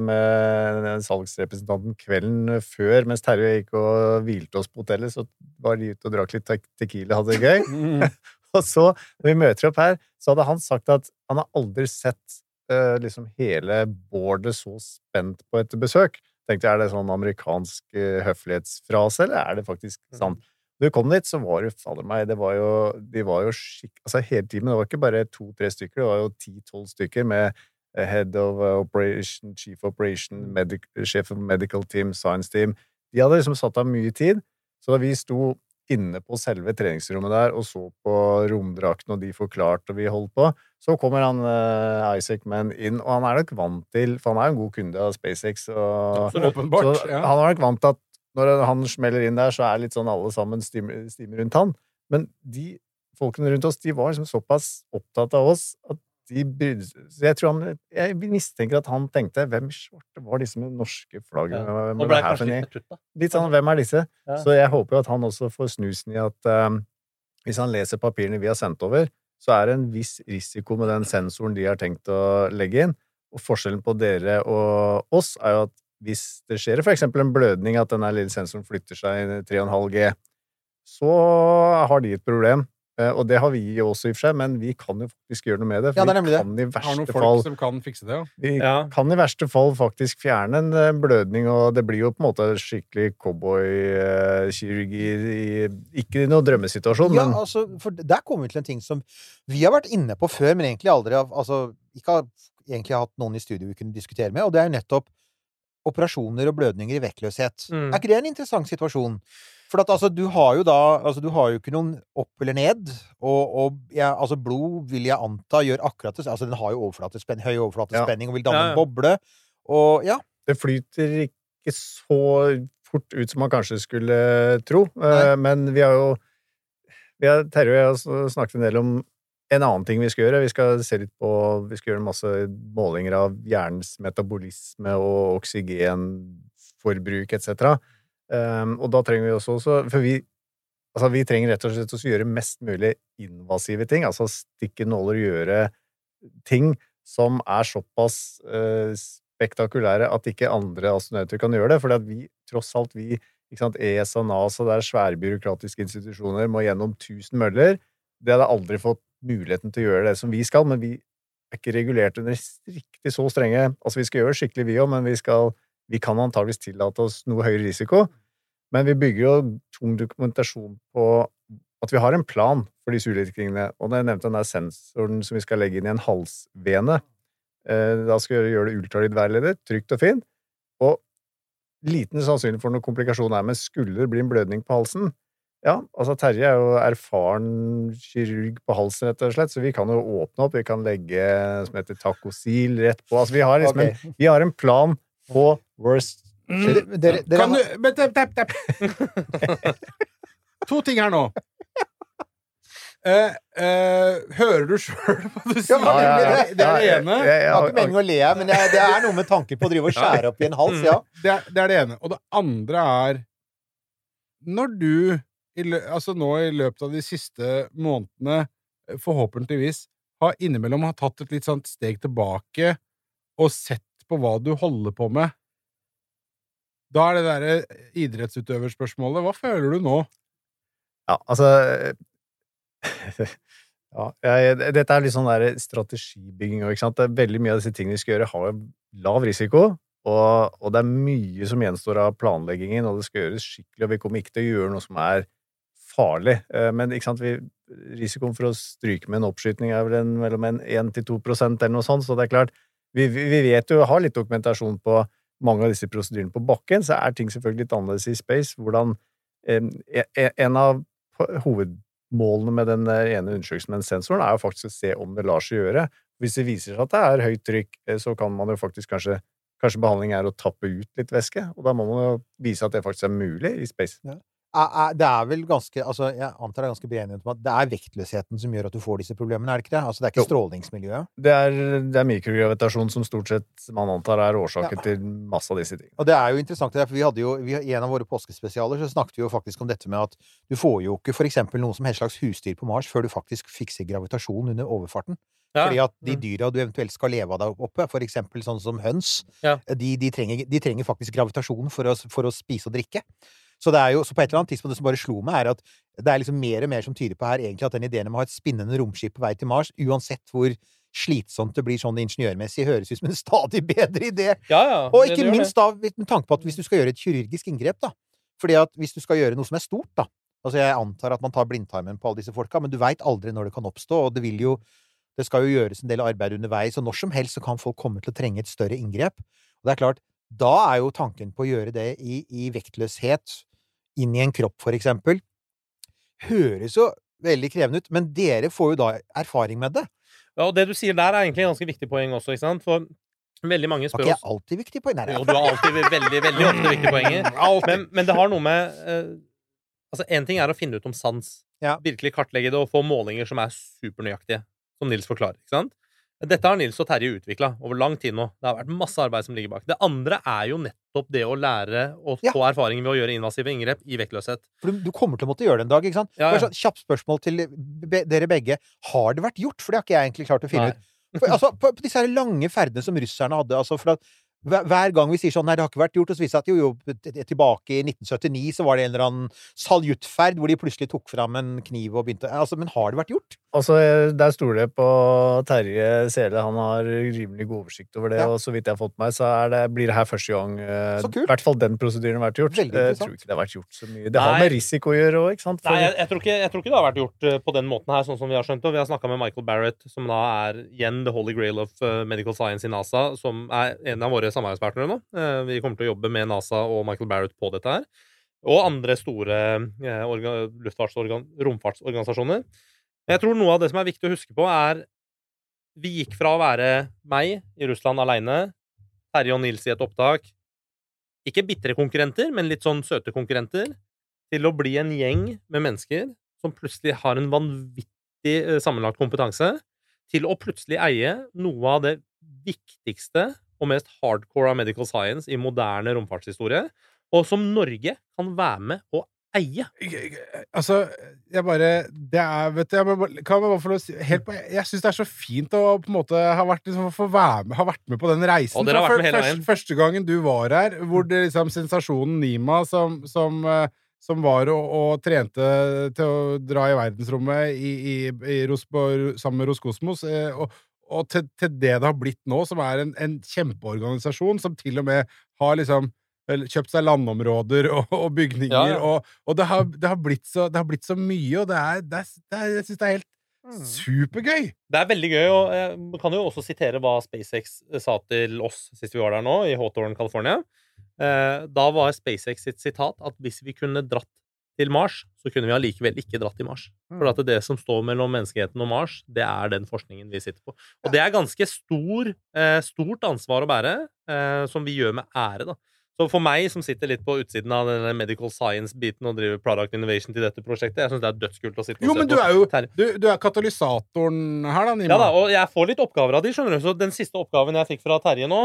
med salgsrepresentanten kvelden før, mens Terje gikk og hvilte oss på hotellet, så var de ute og drakk litt tequila, hadde det gøy. Og så, når vi møter opp her, så hadde han sagt at han har aldri sett liksom hele boardet så spent på et besøk. Tenkte jeg, er det sånn amerikansk høflighetsfrase, eller er det faktisk sant? Da vi kom dit, så var det, fader meg, de var jo altså hele timen, det var ikke bare 2-3 stykker, det var jo 10-12 stykker med Head of Operation, Chief Operation, Chef of Medical Team, Science Team. De hadde liksom satt av mye tid, så da vi sto inne på selve treningsrommet der, og så på romdrakten, og de forklarte, og vi holdt på, så kommer han Isaacman inn, og han er nok vant til, for han er en god kunde av SpaceX, og åpenbart, så han er nok vant til at når han smeller inn der, så er litt sånn alle sammen stimer rundt han, men de folkene rundt oss, de var liksom såpass opptatt av oss, at de brydde seg. Så jeg tror jeg mistenker at han tenkte, hvem svarte var disse med norske flagg? Og ble kanskje litt med tutt, da. Litt sånn, hvem er disse? Ja. Så jeg håper jo at han også får snusen i at hvis han leser papirene vi har sendt over, så er det en viss risiko med den sensoren de har tenkt å legge inn. Og forskjellen på dere og oss er jo at hvis det skjer for eksempel en blødning, at denne lille sensoren flytter seg 3,5G, så har de et problem. Og det har vi også I og for seg, men vi kan jo faktisk gjøre noe med det. Ja, For det er nemlig vi kan I Har noen verste folk fall som kan fikse det, Vi Ja. kan I verste fall faktisk fjerne en blødning, og det blir jo på en måte skikkelig cowboy-kirurgi ikke noe drømmesituasjon, Ja, men altså, for der kommer vi til en ting som vi har vært inne på før, men egentlig aldri ikke har egentlig hatt noen I studio vi kunne diskutere med, og det jo nettopp operasjoner og blødninger I vektløshet. Ikke det en interessant situasjon? For at, altså, du har jo ikke noen opp eller ned, og blod vil jeg anta gjør akkurat det, altså den har jo høy overflatespenning og vil danne en boble, og ja. det flyter ikke så fort ut som man kanskje skulle tro, men Terje og jeg har snakket en del om en annen ting vi skal gjøre. Vi skal gjøre en masse målinger av hjernens metabolisme og oksygenforbruk, etc. Og da trenger vi også, for vi trenger rett og slett å gjøre mest mulig invasive ting, altså stikke nåler og gjøre ting som såpass spektakulære at ikke andre astronauter kan gjøre det, fordi at tross alt ikke sant, ESA, NASA, det svære byråkratiske institusjoner, må gjennom 1000 møller. Det hadde aldri fått muligheten til å gjøre det som vi skal, men vi ikke regulert under riktig så strenge, altså vi skal gjøre skikkelig vi også, men vi kan antageligvis tillate oss noe høyere risiko, men vi bygger jo tung dokumentasjon på at vi har en plan for disse ulike tingene, og jeg nevnte den der sensoren som vi skal legge inn I en halsvene, da skal vi gjøre det ultralydværledet, trygt og fint, og liten sannsynlig for noen komplikasjoner men skulle det bli en blødning på halsen, ja, altså Terje jo erfaren kirurg på halsen rett og slett, så vi kan jo åpne opp, vi kan legge som heter takosil rett på, altså vi har liksom vi har en plan på worst Kan du To ting her nå. Hører du selv hva du sier? Ja. Det det ene. Jeg har ikke meningen å le, men det noe med tanker på å drive og skjære opp I en hals, ja. Det det ene. Og det andre når du nå I løpet av de siste månedene forhåpentligvis har innimellom tatt et litt sånt steg tilbake og sett på hva du holder på med, da det der idrettsutøverspørsmålet, hva føler du nå? Ja, altså dette litt sånn der strategibygging, ikke sant? Veldig mye av disse tingene vi skal gjøre har lav risiko, og det mye som gjenstår av planleggingen, og det skal gjøres skikkelig, og vi kommer ikke til å gjøre noe som farlig, men ikke sant, risikoen for å stryke med en oppskytning vel mellom 1-2% eller noe sånt, så det klart, vi vet jo, har litt dokumentasjon på mange av disse prosedyrene på bakken, så ting selvfølgelig litt annerledes I space, hvordan en av hovedmålene med den ene undersøkelsen med den sensoren jo faktisk å se om det lar seg gjøre. Hvis det viser seg at det høyt trykk, så kan man jo faktisk kanskje behandling å tappe ut litt væske, og da må man jo vise at det faktisk mulig I space. Ja. Det vel ganske, altså jeg antar det ganske beregnet om at det vektløsheten som gjør at du får disse problemene, det ikke det? Altså det ikke strålningsmiljøet? Det mikrogravitasjon som stort sett man antar årsaken til masse av disse tingene. Og det jo interessant, for vi hadde jo, I en av våre påskespesialer så snakket vi jo faktisk om dette med at du får jo ikke for eksempel noe som helst slags husdyr på Mars før du faktisk fikser gravitasjon under overfarten. Ja. Fordi at de dyra du eventuelt skal leve av deg oppe, for eksempel sånn som høns, de trenger faktisk gravitasjon for å spise og drikke. Så det jo, så på et eller annet tidspunkt det som bare slo meg at det liksom mer og mer som tyder på her egentlig at den ideen om å ha et spinnende romskip på vei til Mars, uansett hvor slitsomt det blir sånn ingeniørmessig, høres ut som en stadig bedre idé. Og ikke minst da, med tanke på at hvis du skal gjøre et kirurgisk inngrep da, fordi at hvis du skal gjøre noe som stort da, altså jeg antar at man tar blindtarmen på alle disse folka, men du vet aldri når det kan oppstå, og det skal jo gjøres en del arbeid underveis, og når som helst så kan folk komme til å trenge et større inngrep. Og det klart, da jo tanken på å gjøre det I vektløshet inn I en kropp, for eksempel, høres jo veldig krevende ut, men dere får jo da erfaring med det. Ja, og det du sier der egentlig en ganske viktig poeng også, ikke sant? For veldig mange spør oss... Har ikke jeg alltid viktig poeng? Jo, du har alltid veldig, veldig ofte viktige poenger. Men det har noe med... altså, en ting å finne ut om sans. Virkelig kartlegge det og få målinger som supernøyaktige, som Nils forklarer, ikke sant? Dette har Nils og Terje utviklet over lang tid nå. Det har vært masse arbeid som ligger bak. Det andre jo nettopp det å lære å få erfaring ved å gjøre invasive inngrep I vektløshet. For du kommer til å måtte gjøre det en dag, ikke sant? Ja. Bare sånn kjapt spørsmål til dere begge. Har det vært gjort? For det har ikke jeg egentlig klart å finne ut. For, altså, på disse her lange ferdene som russerne hadde, altså for at hver gang vi sier sånn, nei, det har ikke vært gjort, og så viser det at jo, tilbake i 1979 så var det en eller annen saljuttferd hvor de plutselig tok fram en kniv og begynte, altså, men har det vært gjort? Altså, der stoler jeg på Terje Sele, han har rimelig god oversikt over det, og så vidt jeg har fått med meg, så blir det her første gang, i hvert fall den prosedyren har vært gjort. Jeg tror ikke det har vært gjort så mye. Det har med risiko å gjøre også, ikke sant? Nei, jeg tror ikke det har vært gjort på den måten her, sånn som vi har skjønt, og vi har snakket med Michael Barrett, som da igjen the holy grail of medical science i NASA, som en av våre samarbeidspartnere nå. Vi kommer til å jobbe med NASA og Michael Barrett på dette her. Og andre store romfartsorganisasjoner. Jeg tror noe av det som viktig å huske på vi gikk fra å være meg i Russland alene, Terje og Nils i et opptak, ikke bittre konkurrenter, men litt sånn søte konkurrenter, til å bli en gjeng med mennesker som plutselig har en vanvittig sammenlagt kompetanse, til å plutselig eie noe av det viktigste og mest hardcore av medical science i moderne romfartshistorie, og som Norge kan være med å eie. Altså, jeg vet du, kan jeg bare få lov å si, jeg synes det så fint å på en måte ha vært med på den reisen. Og dere har vært med hele veien. Første gangen du var her, hvor det liksom sensasjonen Nima som var og trente til å dra i verdensrommet sammen med Roskosmos, og til det har blitt nå, som en kjempeorganisasjon, som til og med har liksom kjøpt seg landområder og bygninger, og det har blitt så mye, og jeg synes det helt supergøy. Det veldig gøy, og jeg kan jo også sitere hva SpaceX sa til oss sist vi var der nå, i Hawthorne, California. Da var SpaceX sitt sitat at hvis vi kunne dratt til Mars, så kunne vi allikevel ikke dratt til Mars. For at det som står mellom menneskeheten og Mars, det den forskningen vi sitter på. Og det ganske stort ansvar å bære, som vi gjør med ære, da. Så for meg, som sitter litt på utsiden av denne medical science-biten og driver product innovation til dette prosjektet, jeg synes det dødskult å sitte og se på. Jo, men du katalysatoren her da, Nima. Ja da, og jeg får litt oppgaver av de, skjønner du. Så den siste oppgaven jeg fikk fra Terje nå,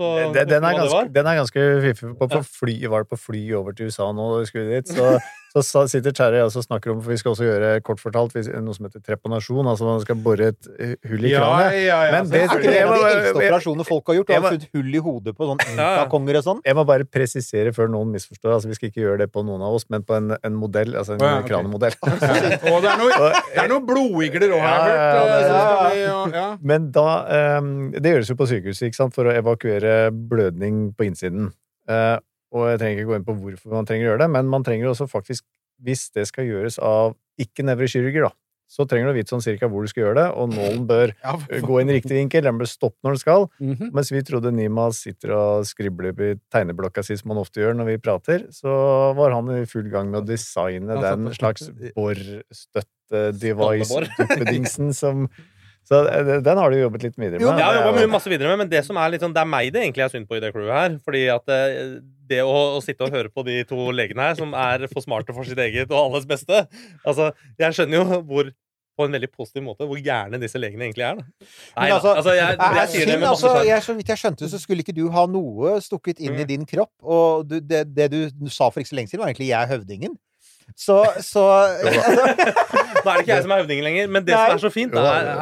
den ganske fiffig. Var det på fly over til USA nå, da vi skulle dit, så sitter Terje og snakker om, for vi skal også gjøre, kort fortalt, noe som heter treponasjon, altså man skal borre et hull i kranet. Men det de eldste operasjonene folk har gjort, og har funnet hull i hodet på sånn inkakonger og sånn. Jeg må bare presisere før noen misforstår, altså vi skal ikke gjøre det på noen av oss, men på en modell, altså en kranemodell. Og det noen blodigler også, har jeg hørt. Men da, det gjøres jo på sykehuset, ikke sant, for å evakuere blødning på innsiden. Og jeg trenger ikke gå inn på hvorfor man trenger å gjøre det, men man trenger også faktisk, hvis det skal gjøres av ikke-nevrokirurger da, så trenger du å vite sånn cirka hvor du skal gjøre det, og nålen bør gå inn i riktig vinkel, den bør stoppe når den skal, mens vi trodde Nima sitter og skribler i tegneblokka si, som han ofte gjør når vi prater, så var han i full gang med å designe den slags borstøtte-device-duppedingsen som... Så den har du jobbet litt videre med. Jo, jeg har jobbet masse videre med, men det som litt sånn, det meg det egentlig synd på i det crewet her, fordi at det å sitte og høre på de to legene her, som for smarte for sitt eget og alles beste, altså, jeg skjønner jo på en veldig positiv måte, hvor gjerne disse legene egentlig da. Nei, jeg sier det med masse så vidt jeg skjønte, så skulle ikke du ha noe stukket inn i din kropp, og det du sa for ikke så lenge siden, var egentlig jeg høvdingen. Så nå det ikke jeg som høvdingen lenger, men det som så fint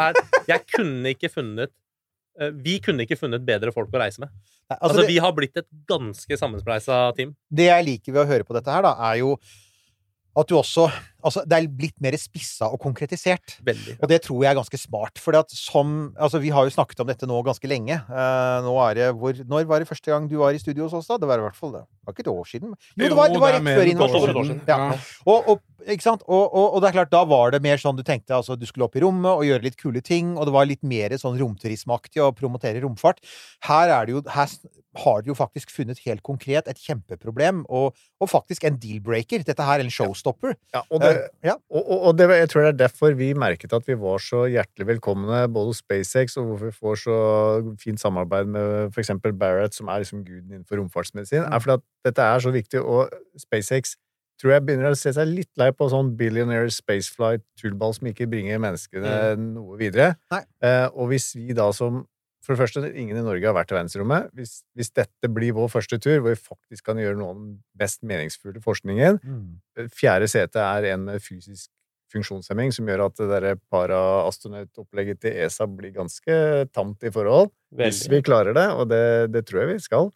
vi kunne ikke funnet bedre folk å reise med. Altså vi har blitt et ganske sammenspleisa team. Det jeg liker ved å høre på dette her da, jo at du også, altså det blitt mer spissa og konkretisert. Veldig. Og det tror jeg ganske smart, for altså vi har jo snakket om dette nå ganske lenge. Når var det første gang du var i studio hos oss da? Det var i hvert fall det. Det var ikke et år siden. Jo, det var rett før innovasjonen. Ja. Ikke sant? Og det klart, da var det mer sånn, du tenkte, altså du skulle opp i rommet og gjøre litt kule ting, og det var litt mer sånn romturismaktig å promotere romfart. Her har du jo faktisk funnet helt konkret et kjempeproblem, og faktisk en deal-breaker. Dette her en showstopper. Ja, og jeg tror det derfor vi merket at vi var så hjertelig velkomne, både SpaceX, og hvorfor vi får så fint samarbeid med for eksempel Barrett, som liksom guden innenfor romfartsmedisin, fordi at dette så viktig, og SpaceX tror jeg begynner å se seg litt lei på sånn billionaire spaceflight-tullball som ikke bringer menneskene noe videre. Og hvis vi da for det første, ingen i Norge har vært i verdensrommet. Hvis dette blir vår første tur, hvor vi faktisk kan gjøre noe av den best meningsfulle forskningen, fjerde sete en med funksjonshemming som gjør at det der para-astronautopplegget til ESA blir ganske tamt I forhold. Hvis vi klarer det, og det tror jeg vi skal.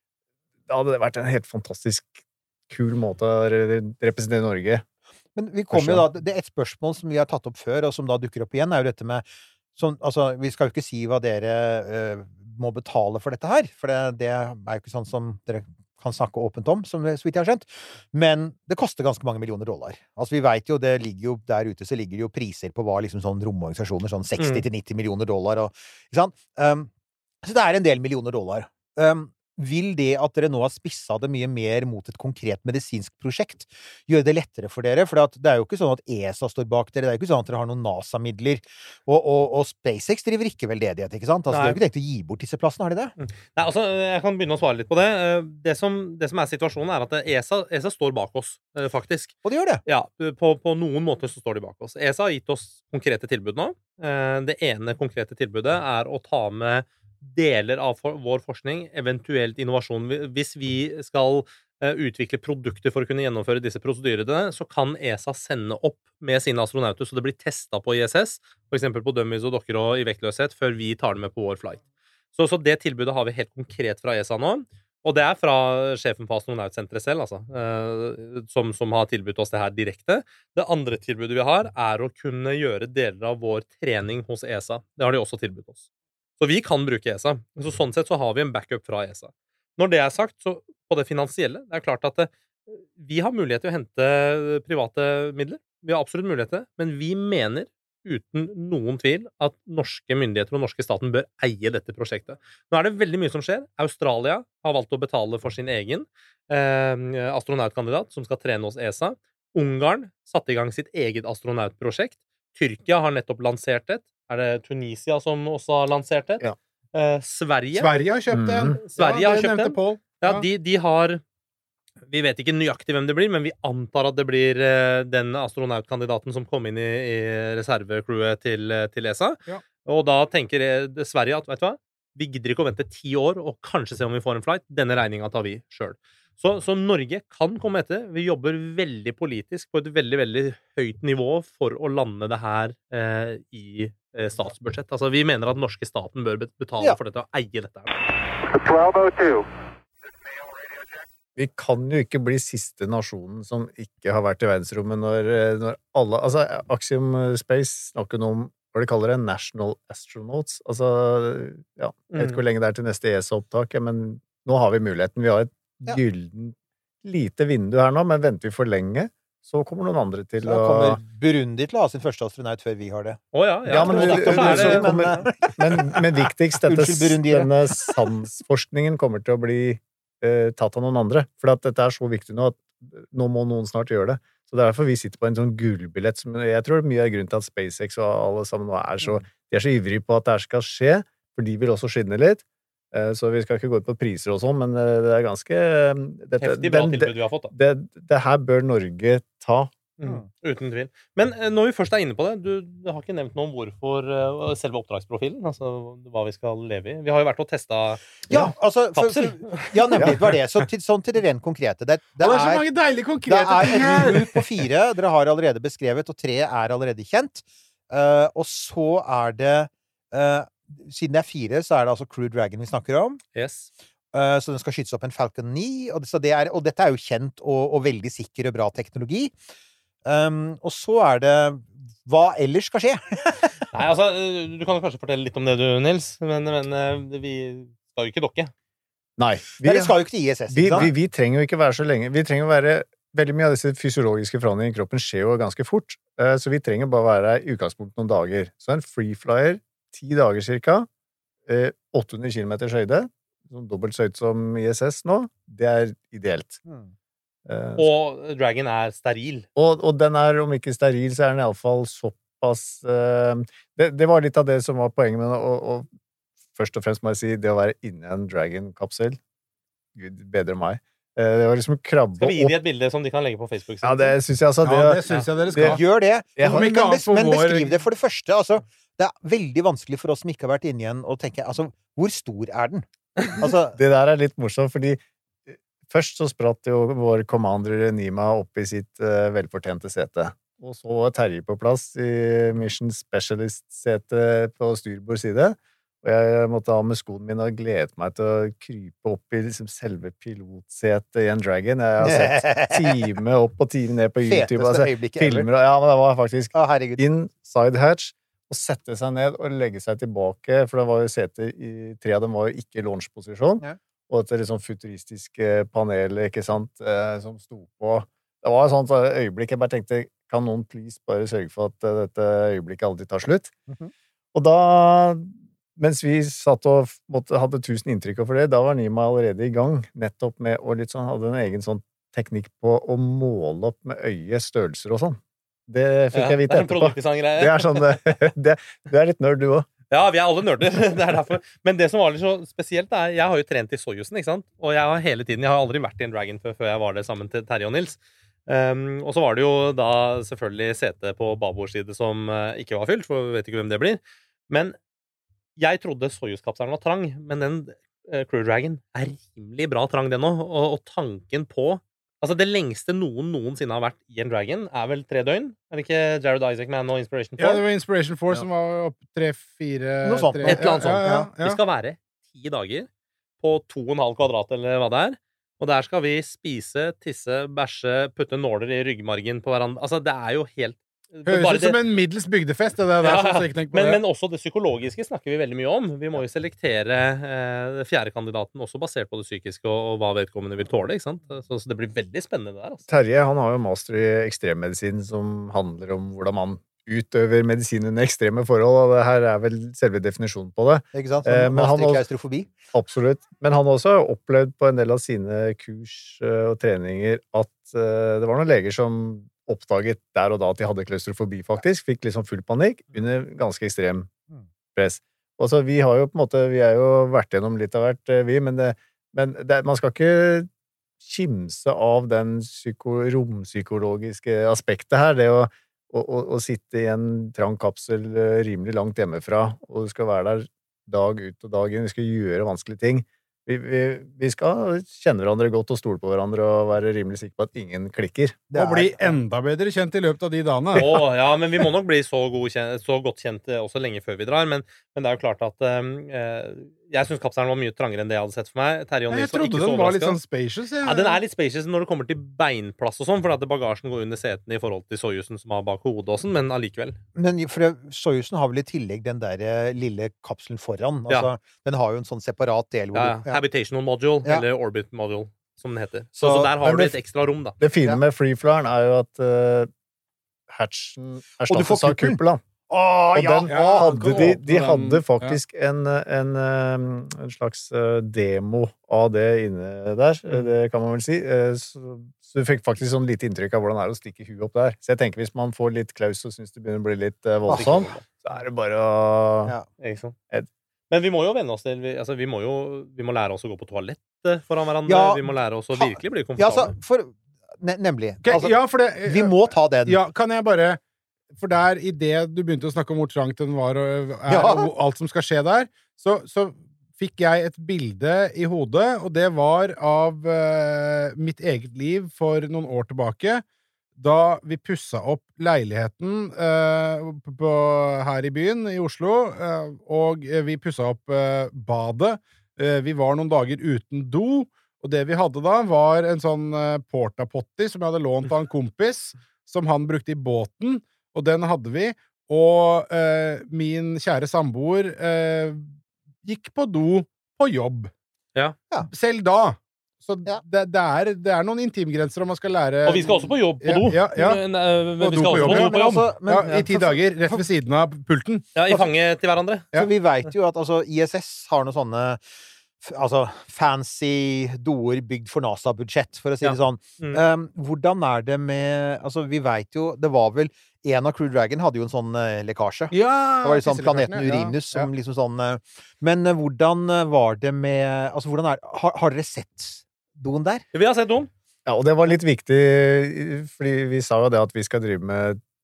Da hadde det vært en helt fantastisk kul måte å representere Norge. Men vi kommer jo da, det et spørsmål som vi har tatt opp før, og som da dukker opp igjen, jo dette med, altså, vi skal jo ikke si hva dere må betale for dette her, for det jo ikke sånn som dere kan snakke åpent om, så vidt jeg har skjønt. Men det koster ganske mange millioner dollar. Altså, vi vet jo, det ligger jo der ute, så ligger det jo priser på hva liksom sånn romorganisasjoner, sånn 60-90 millioner dollar, og, ikke sant? Så det en del millioner dollar. Vil det at dere nå har spisset det mye mer mot et konkret medisinsk prosjekt, gjøre det lettere for dere? For det jo ikke sånn at ESA står bak dere, det jo ikke sånn at dere har noen NASA-midler, og SpaceX driver ikke veldedighet, ikke sant? Altså, det jo ikke tenkt å gi bort disse plassene, har de det? Nei, altså, jeg kan begynne å svare litt på det. Det som situasjonen at ESA står bak oss, faktisk. Og de gjør det? Ja, på noen måter så står de bak oss. ESA har gitt oss konkrete tilbud nå. Det ene konkrete tilbudet å ta med deler av vår forskning, eventuelt innovasjon. Hvis vi skal utvikle produkter for å kunne gjennomføre disse prosedyrene, så kan ESA sende opp med sine astronauter, så det blir testet på ISS, for eksempel på dummies og dokker og I vektløshet, før vi tar det med på vår flight. Så det tilbudet har vi helt konkret fra ESA nå, og det fra sjefen på astronautsenteret selv, altså, som har tilbudt oss det her direkte. Det andre tilbudet vi har å kunne gjøre deler av vår trening hos ESA. Det har de også tilbudt oss. Så vi kan bruke ESA. Så sånn sett så har vi en backup fra ESA. Når det sagt, så på det finansielle, det klart at vi har mulighet til å hente private midler. Vi har absolutt mulighet til det, men vi mener uten noen tvil at norske myndigheter og norske staten bør eie dette prosjektet. Nå det veldig mye som skjer. Australia har valgt å betale for sin egen astronautkandidat som skal trene hos ESA. Ungarn satte I gang sitt eget astronautprosjekt. Tyrkia har nettopp lansert et. Det Tunisia som også har lansert et? Ja. Sverige har kjøpt en. Sverige har kjøpt en. Paul. Ja, de har vi vet ikke nøyaktig hvem det blir, men vi antar at det blir den astronautkandidaten som kom inn I reservecrewet til ESA. Ja. Og da tenker Sverige at, vet du hva? Vi gidder ikke å vente 10 år og kanskje se om vi får en flight. Denne regningen tar vi selv. Så Norge kan komme etter. Vi jobber veldig politisk på et veldig, veldig høyt nivå for å lande det her I statsbudsjett. Altså, vi mener at norske staten bør betale for dette og eie dette her. 1202. Vi kan jo ikke bli siste nasjonen som ikke har vært I verdensrommet når alle, altså Axiom Space snakker nå om hva de kaller det, National Astronauts. Altså, ja, jeg vet ikke hvor lenge det til neste ESA-opptak, men nå har vi muligheten. Vi har et gylden lite vindu her nå, men venter vi for lenge, så kommer noen andre til å... Så kommer Burundi til å ha sin første astronaut før vi har det. Men viktigst, denne sansforskningen kommer til å bli tatt av noen andre, for at dette så viktig nå, at nå må noen snart gjøre det. Så det derfor vi sitter på en sånn gullbillett, som jeg tror mye grunnen til at SpaceX og alle sammen nå de så ivrige på at det her skal skje, for de vil også skinne litt. Så vi skal ikke gå ut på priser og sånn, men det ganske... Heftig bra tilbud vi har fått, da. Det her bør Norge ta. Uten tvil. Men når vi først inne på det, du har ikke nevnt noe om hvorfor selve oppdragsprofilen, altså hva vi skal leve I. Vi har jo vært og testet kapsel. Ja, nemlig, det var det. Sånn til det rent konkrete. Det så mange deilige konkrete ting her. Det et 0 på 4, dere har allerede beskrevet, og 3 allerede kjent. Og så det... siden det 4, så det altså Crew Dragon vi snakker om. Yes. Så den skal skytes opp en Falcon 9, og dette jo kjent og veldig sikker og bra teknologi. Og så det hva ellers skal skje? Nei, altså, du kan kanskje fortelle litt om det du, Nils, men vi skal jo ikke dokke. Nei. Det skal jo ikke til ISS, vi trenger jo ikke være så lenge. Vi trenger å være veldig mye av disse fysiologiske forandringene I kroppen skjer jo ganske fort, så vi trenger bare være I utgangspunkt noen dager. Så en freeflyer 10 dager cirka, 800 kilometers høyde, dobbelt så høyt som ISS nå, det ideelt. Og Dragon steril. Og den om ikke steril, så den I alle fall såpass... Det var litt av det som var poenget med det, og først og fremst må jeg si, det å være inne I en Dragon-kapsel, Gud bedre meg. Det var liksom krabbe Skal vi gi dem et bilde som de kan legge på Facebook? Ja, det synes jeg altså. Det synes jeg dere skal. Gjør det. Men beskriv det for det første, altså, det veldig vanskelig for oss som ikke har vært inne igjen å tenke, altså, hvor stor den? Altså, det der litt morsomt, fordi først så spratt jo vår commander Nima opp I sitt velfortjente sete. og så var Terje på plass i Mission Specialist-setet på styrbord side. Og jeg måtte ha med skoene mine og gledet meg til å krype opp i liksom selve pilotsetet i en Dragon. Jeg har sett time opp og time ned på YouTube. Feteste øyeblikket filmer, ja, men det var faktisk herregud. inside hatch, og sette seg ned og legge seg tilbake, for det var jo setet i 3 av dem var jo ikke i launch-posisjon, og et liksom futuristisk panel, ikke sant, som sto på. Det var et sånt øyeblikk, jeg bare tenkte, kan noen please bare sørge for at dette øyeblikket aldri tar slutt? Og da, mens vi satt og hadde 1000 inntrykk for det, da var Nima allerede i gang, nettopp med å litt sånn, hadde en egen sånn teknikk på å måle opp med størrelser og sånn. Det fikk jeg vite etterpå. Det er sånn, du er litt nerd du også. Ja, vi er alle nerder, det er derfor. Men det som var litt så spesielt er, jeg har jo trent i Soyuzen, ikke sant? Og jeg har hele tiden, jeg har aldri vært i en Dragon før jeg var det sammen til Terje og Nils. Og så var det jo da selvfølgelig sete på babordside som ikke var fylt, for vi vet ikke hvem det blir. Men jeg trodde Soyuz-kapselen var trang, men den Crew Dragon er rimelig bra trang den også, og tanken på, altså det lengste noensinne har vært i en Dragon er vel 3 døgn? Er det ikke Jared Isaacman og Inspiration 4? Ja, det var Inspiration 4 som var opp 3-4... Noe sånt, et eller annet sånt. Vi skal være 10 dager på 2,5 kvadrat, eller hva det er. Og der skal vi spise, tisse, bæsje, putte nåler i ryggmargen på hverandre. Altså, det er jo helt... Høres ut som en middels bygdefest, det der, så ikke tenk på det. Men også det psykologiske snakker vi veldig mye om. Vi må jo selektere fjerde kandidaten også basert på det psykiske og hva vedkommende vil tåle, ikke sant? Så det blir veldig spennende der. Altså. Terje, han har jo master i ekstremmedisin som handler om hvordan man utøver medisin under ekstreme forhold, og det her er vel selve definisjonen på det. Ikke sant? Master i klaustrofobi. Absolutt. Men han også har opplevd på en del av sine kurs og treninger at det var noen leger som oppdaget der og da at de hadde klaustrofobi faktisk, fikk liksom full panikk under ganske ekstrem press. Og så vi har jo på en måte, vi er jo vært gjennom litt av hvert, vi, men man skal ikke kimse av den rompsykologiske aspektet her, det å sitte i en trang kapsel rimelig langt hjemmefra, og du skal være der dag ut og dag inn, vi skal gjøre vanskelige ting. Vi skal kjenne hverandre godt og stole på hverandre og være rimelig sikre på at ingen klikker. Og bli enda bedre kjent i løpet av de dagene. Ja, men vi må nok bli så godt kjent også lenge før vi drar, men det er jo klart at jeg synes kapselen var mye trangere enn det jeg hadde sett for meg. Terje og Nils var ikke så overrasket. Jeg trodde den var litt sånn spacious. Ja, den er litt spacious når det kommer til beinplass og sånn, for at bagasjen går under setene i forhold til Soyuzen som har bak hodet og sånn, men allikevel. Men for Soyuzen har vel i tillegg den der lille kapselen foran. Altså, den har jo en sånn separat del. Habitational module, eller orbit module, som den heter. Så der har du et ekstra rom, da. Det fine med freeflyeren er jo at hatchen erstattes av kuppelen. Og den hadde faktisk en slags demo av det inne der, det kan man vel si. Så du fikk faktisk sånn litt inntrykk av hvordan det er å stikke huet opp der. Så jeg tenker hvis man får litt klaus og synes det begynner å bli litt voldsomt, så er det bare å... Men vi må jo venne oss til, altså vi må lære oss å gå på toalett foran hverandre, vi må lære oss å virkelig bli komfortable. Nemlig. Vi må ta den. Ja, kan jeg bare... For der, i det du begynte å snakke om hvor trangt den var, og alt som skal skje der, så fikk jeg et bilde i hodet, og det var av mitt eget liv for noen år tilbake, da vi pusset opp leiligheten her i byen, i Oslo, og vi pusset opp badet. Vi var noen dager uten do, og det vi hadde da var en sånn porta-potty som jeg hadde lånt av en kompis, som han brukte i båten, og den hadde vi, og min kjære samboer gikk på do på jobb. Selv da. Så det er noen intimgrenser om man skal lære... Og vi skal også på jobb på do. Ja. Og do på jobb. I 10 dager, rett ved siden av pulten. Ja, i fanget til hverandre. For vi vet jo at ISS har noen sånne fancy doer bygd for NASA-budsjett, for å si det sånn. Hvordan er det med... Altså, vi vet jo, det var vel en av Crew Dragon hadde jo en sånn lekkasje. Det var liksom planeten Uranus som liksom sånn... Men hvordan var det med... Altså, hvordan har dere sett doen der? Vi har sett doen. Ja, og det var litt viktig, fordi vi sa jo det at vi skal drive med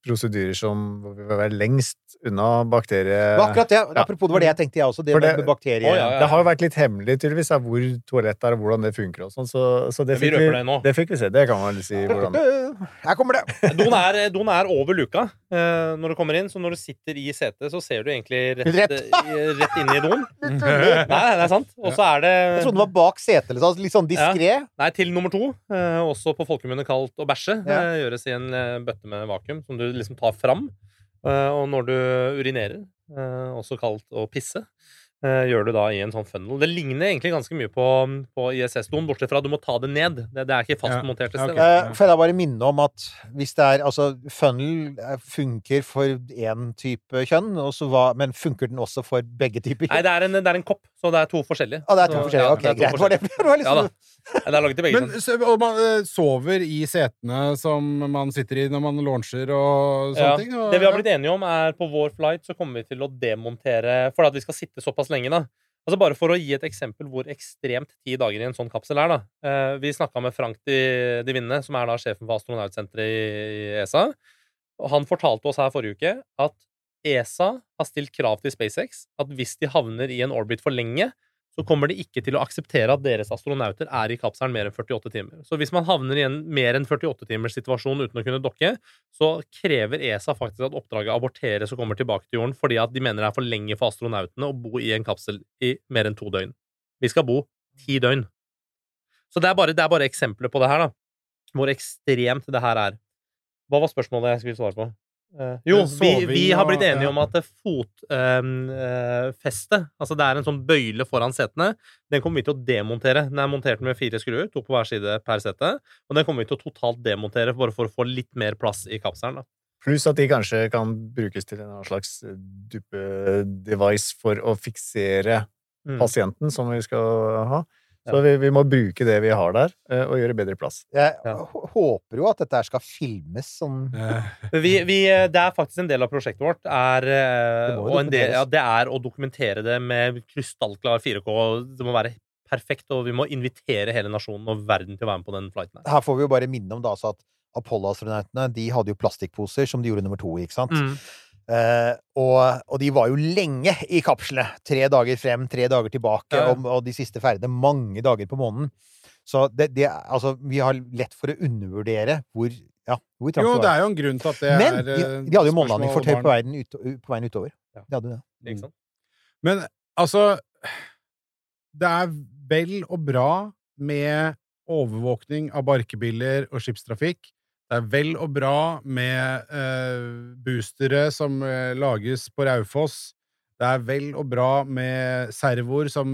prosedyrer som vil være lengst unna bakterie... Akkurat det. Apropos, det var det jeg tenkte jeg også. Det med bakterier. Det har jo vært litt hemmelig, tydeligvis, hvor toalett og hvordan det funker og sånn. Så det fikk vi se. Det kan man vel si hvordan. Her kommer det. Doen er over luka når du kommer inn, så når du sitter i setet, så ser du egentlig rett inn i doen. Nei, det er sant. Og så er det... Jeg trodde det var bak setet, litt sånn diskré. Nei, til nummer 2, også på folkemunne kalt å bæsje, gjøres i en bøtte med vakuum, som du liksom tar fram. Og når du urinerer, også kalt å pisse, gjør du da i en sånn funnel. Det ligner egentlig ganske mye på ISS-doen, bortsett fra at du må ta det ned. Det er ikke fastmontert et sted. Får jeg da bare minne om at hvis det er, altså, funnel funker for en type kjønn, men funker den også for begge typer? Nei, det er en kopp, så det er 2 forskjellige. Det er 2 forskjellige, ok, greit. Det er laget til begge kjønn. Og man sover i setene som man sitter i når man launcher og sånne ting? Det vi har blitt enige om er på vår flight så kommer vi til å demontere, for at vi skal sitte såpass lenge da. Altså bare for å gi et eksempel hvor ekstremt 10 dager i en sånn kapsel er da. Vi snakket med Frank de Vinne, som er da sjefen for astronautsenteret i ESA, og han fortalte oss her forrige uke at ESA har stilt krav til SpaceX at hvis de havner i en orbit for lenge, så kommer de ikke til å akseptere at deres astronauter er i kapselen mer enn 48 timer. Så hvis man havner i en mer enn 48 timers situasjon uten å kunne dokke, så krever ESA faktisk at oppdraget aborteres og kommer tilbake til jorden, fordi at de mener det er for lenge for astronautene å bo i en kapsel i mer enn 2 døgn. Vi skal bo 10 døgn. Så det er bare eksempler på det her da. Hvor ekstremt det her er. Hva var spørsmålet jeg skulle svare på? Vi har blitt enige om at fotfeste, altså det er en sånn bøyle foran setene, den kommer vi til å demontere. Den er montert med 4 skruer, 2 på hver side per sete, og den kommer vi til å totalt demontere bare for å få litt mer plass i kapselen da. Pluss at de kanskje kan brukes til en slags duppe-device for å fiksere pasienten som vi skal ha. Så vi må bruke det vi har der, og gjøre bedre plass. Jeg håper jo at dette skal filmes som... Det er faktisk en del av prosjektet vårt, det er å dokumentere det med krystallklar 4K. Det må være perfekt, og vi må invitere hele nasjonen og verden til å være med på den flighten. Her får vi jo bare minne om da, så at Apollo-astronautene, de hadde jo plastikkposer som de gjorde nummer 2, ikke sant? Og de var jo lenge i kapslene. 3 dager frem, 3 dager tilbake, og de siste ferdene mange dager på måneden. Så altså, vi har lett for å undervurdere hvor trangt Jo, det er jo en grunn til at det men de hadde jo månelanding for tøy på veien utover. De hadde det. Ikke sant? Men, altså, det er vel og bra med overvåkning av barkebiller og skipstrafikk. Det er vel og bra med boostere som lages på Raufoss. Det er vel og bra med servoer som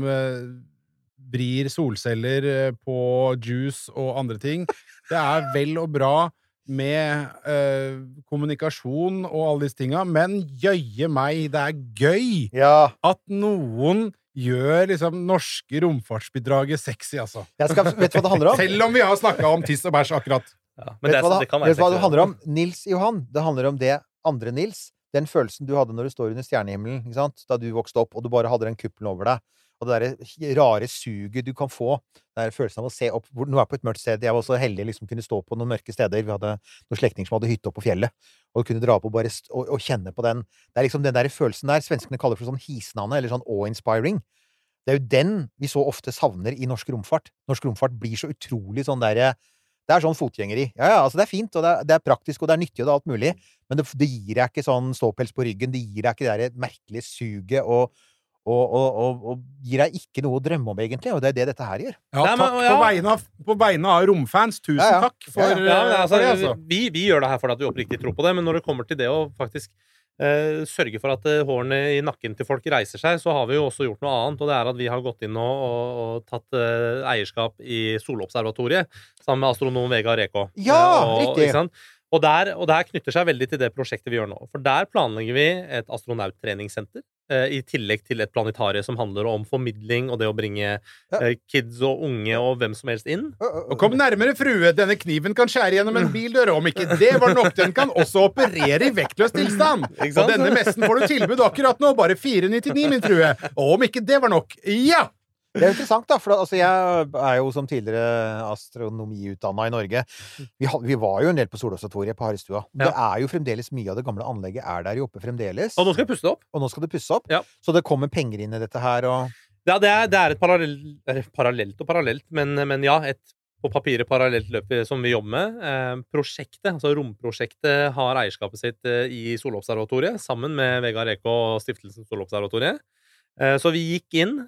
vrir solceller på juice og andre ting. Det er vel og bra med kommunikasjon og alle disse tingene, men jøye meg, det er gøy at noen gjør liksom norske romfartsbidraget sexy, altså. Vet du hva det handler om? Selv om vi har snakket om tiss og bæsj akkurat. Men vet du hva det handler om? Nils Johan, det handler om det andre Nils, den følelsen du hadde når du står under stjernehimmelen, ikke sant? Da du vokste opp, og du bare hadde den kuppelen over deg, og det der rare suget du kan få, det der følelsen av å se opp, nå er jeg på et mørkt sted, jeg var så heldig liksom kunne stå på noen mørke steder, vi hadde noen slektninger som hadde hytte opp på fjellet, og du kunne dra på bare og kjenne på den, det er liksom den der følelsen der, svenskene kaller for sånn hisnande, eller sånn awe-inspiring. Det er jo den vi så ofte savner i norsk romfart. Norsk romfart blir så utrolig sånn der, det er sånn fotgjengeri. Altså det er fint, og det er praktisk, og det er nyttig, og det er alt mulig, men det gir deg ikke sånn ståpels på ryggen, det gir deg ikke det der merkelige suget, og gir deg ikke noe å drømme om, egentlig, og det er det dette her gjør. Ja, takk på vegne av romfans, tusen takk for altså. Vi gjør det her for at vi oppriktig tror på det, men når det kommer til det å faktisk sørge for at hårene i nakken til folk reiser seg, så har vi jo også gjort noe annet, og det er at vi har gått inn og tatt eierskap i Solobservatoriet sammen med astronom Vegard Reko. Riktig! Og der knytter seg veldig til det prosjektet vi gjør nå. For der planlegger vi et astronauttreningssenter, i tillegg til et planetarie som handler om formidling og det å bringe kids og unge og hvem som helst inn. Og kom nærmere, frue. Denne kniven kan skjære gjennom en bildør. Om ikke det var nok, den kan også operere i vektløs tilstand. Og denne messen får du tilbud akkurat nå, bare 499, min frue. Og om ikke det var nok, Det er interessant da, for altså, jeg jo som tidligere astronomiutdannet i Norge. Vi var jo en del på Solobservatoriet på Harestua. Det jo fremdeles mye av det gamle anlegget der jo oppe fremdeles. Og nå skal vi pusse det opp. Og nå skal det pusse opp. Så det kommer penger inn i dette her, og... Ja, det et parallelt, men ja, på papiret parallelt løp som vi jobber med. Prosjektet, altså romprosjektet, har eierskapet sitt i Solobservatoriet, sammen med Vegard Eko og Stiftelsen Solobservatoriet. Så vi gikk inn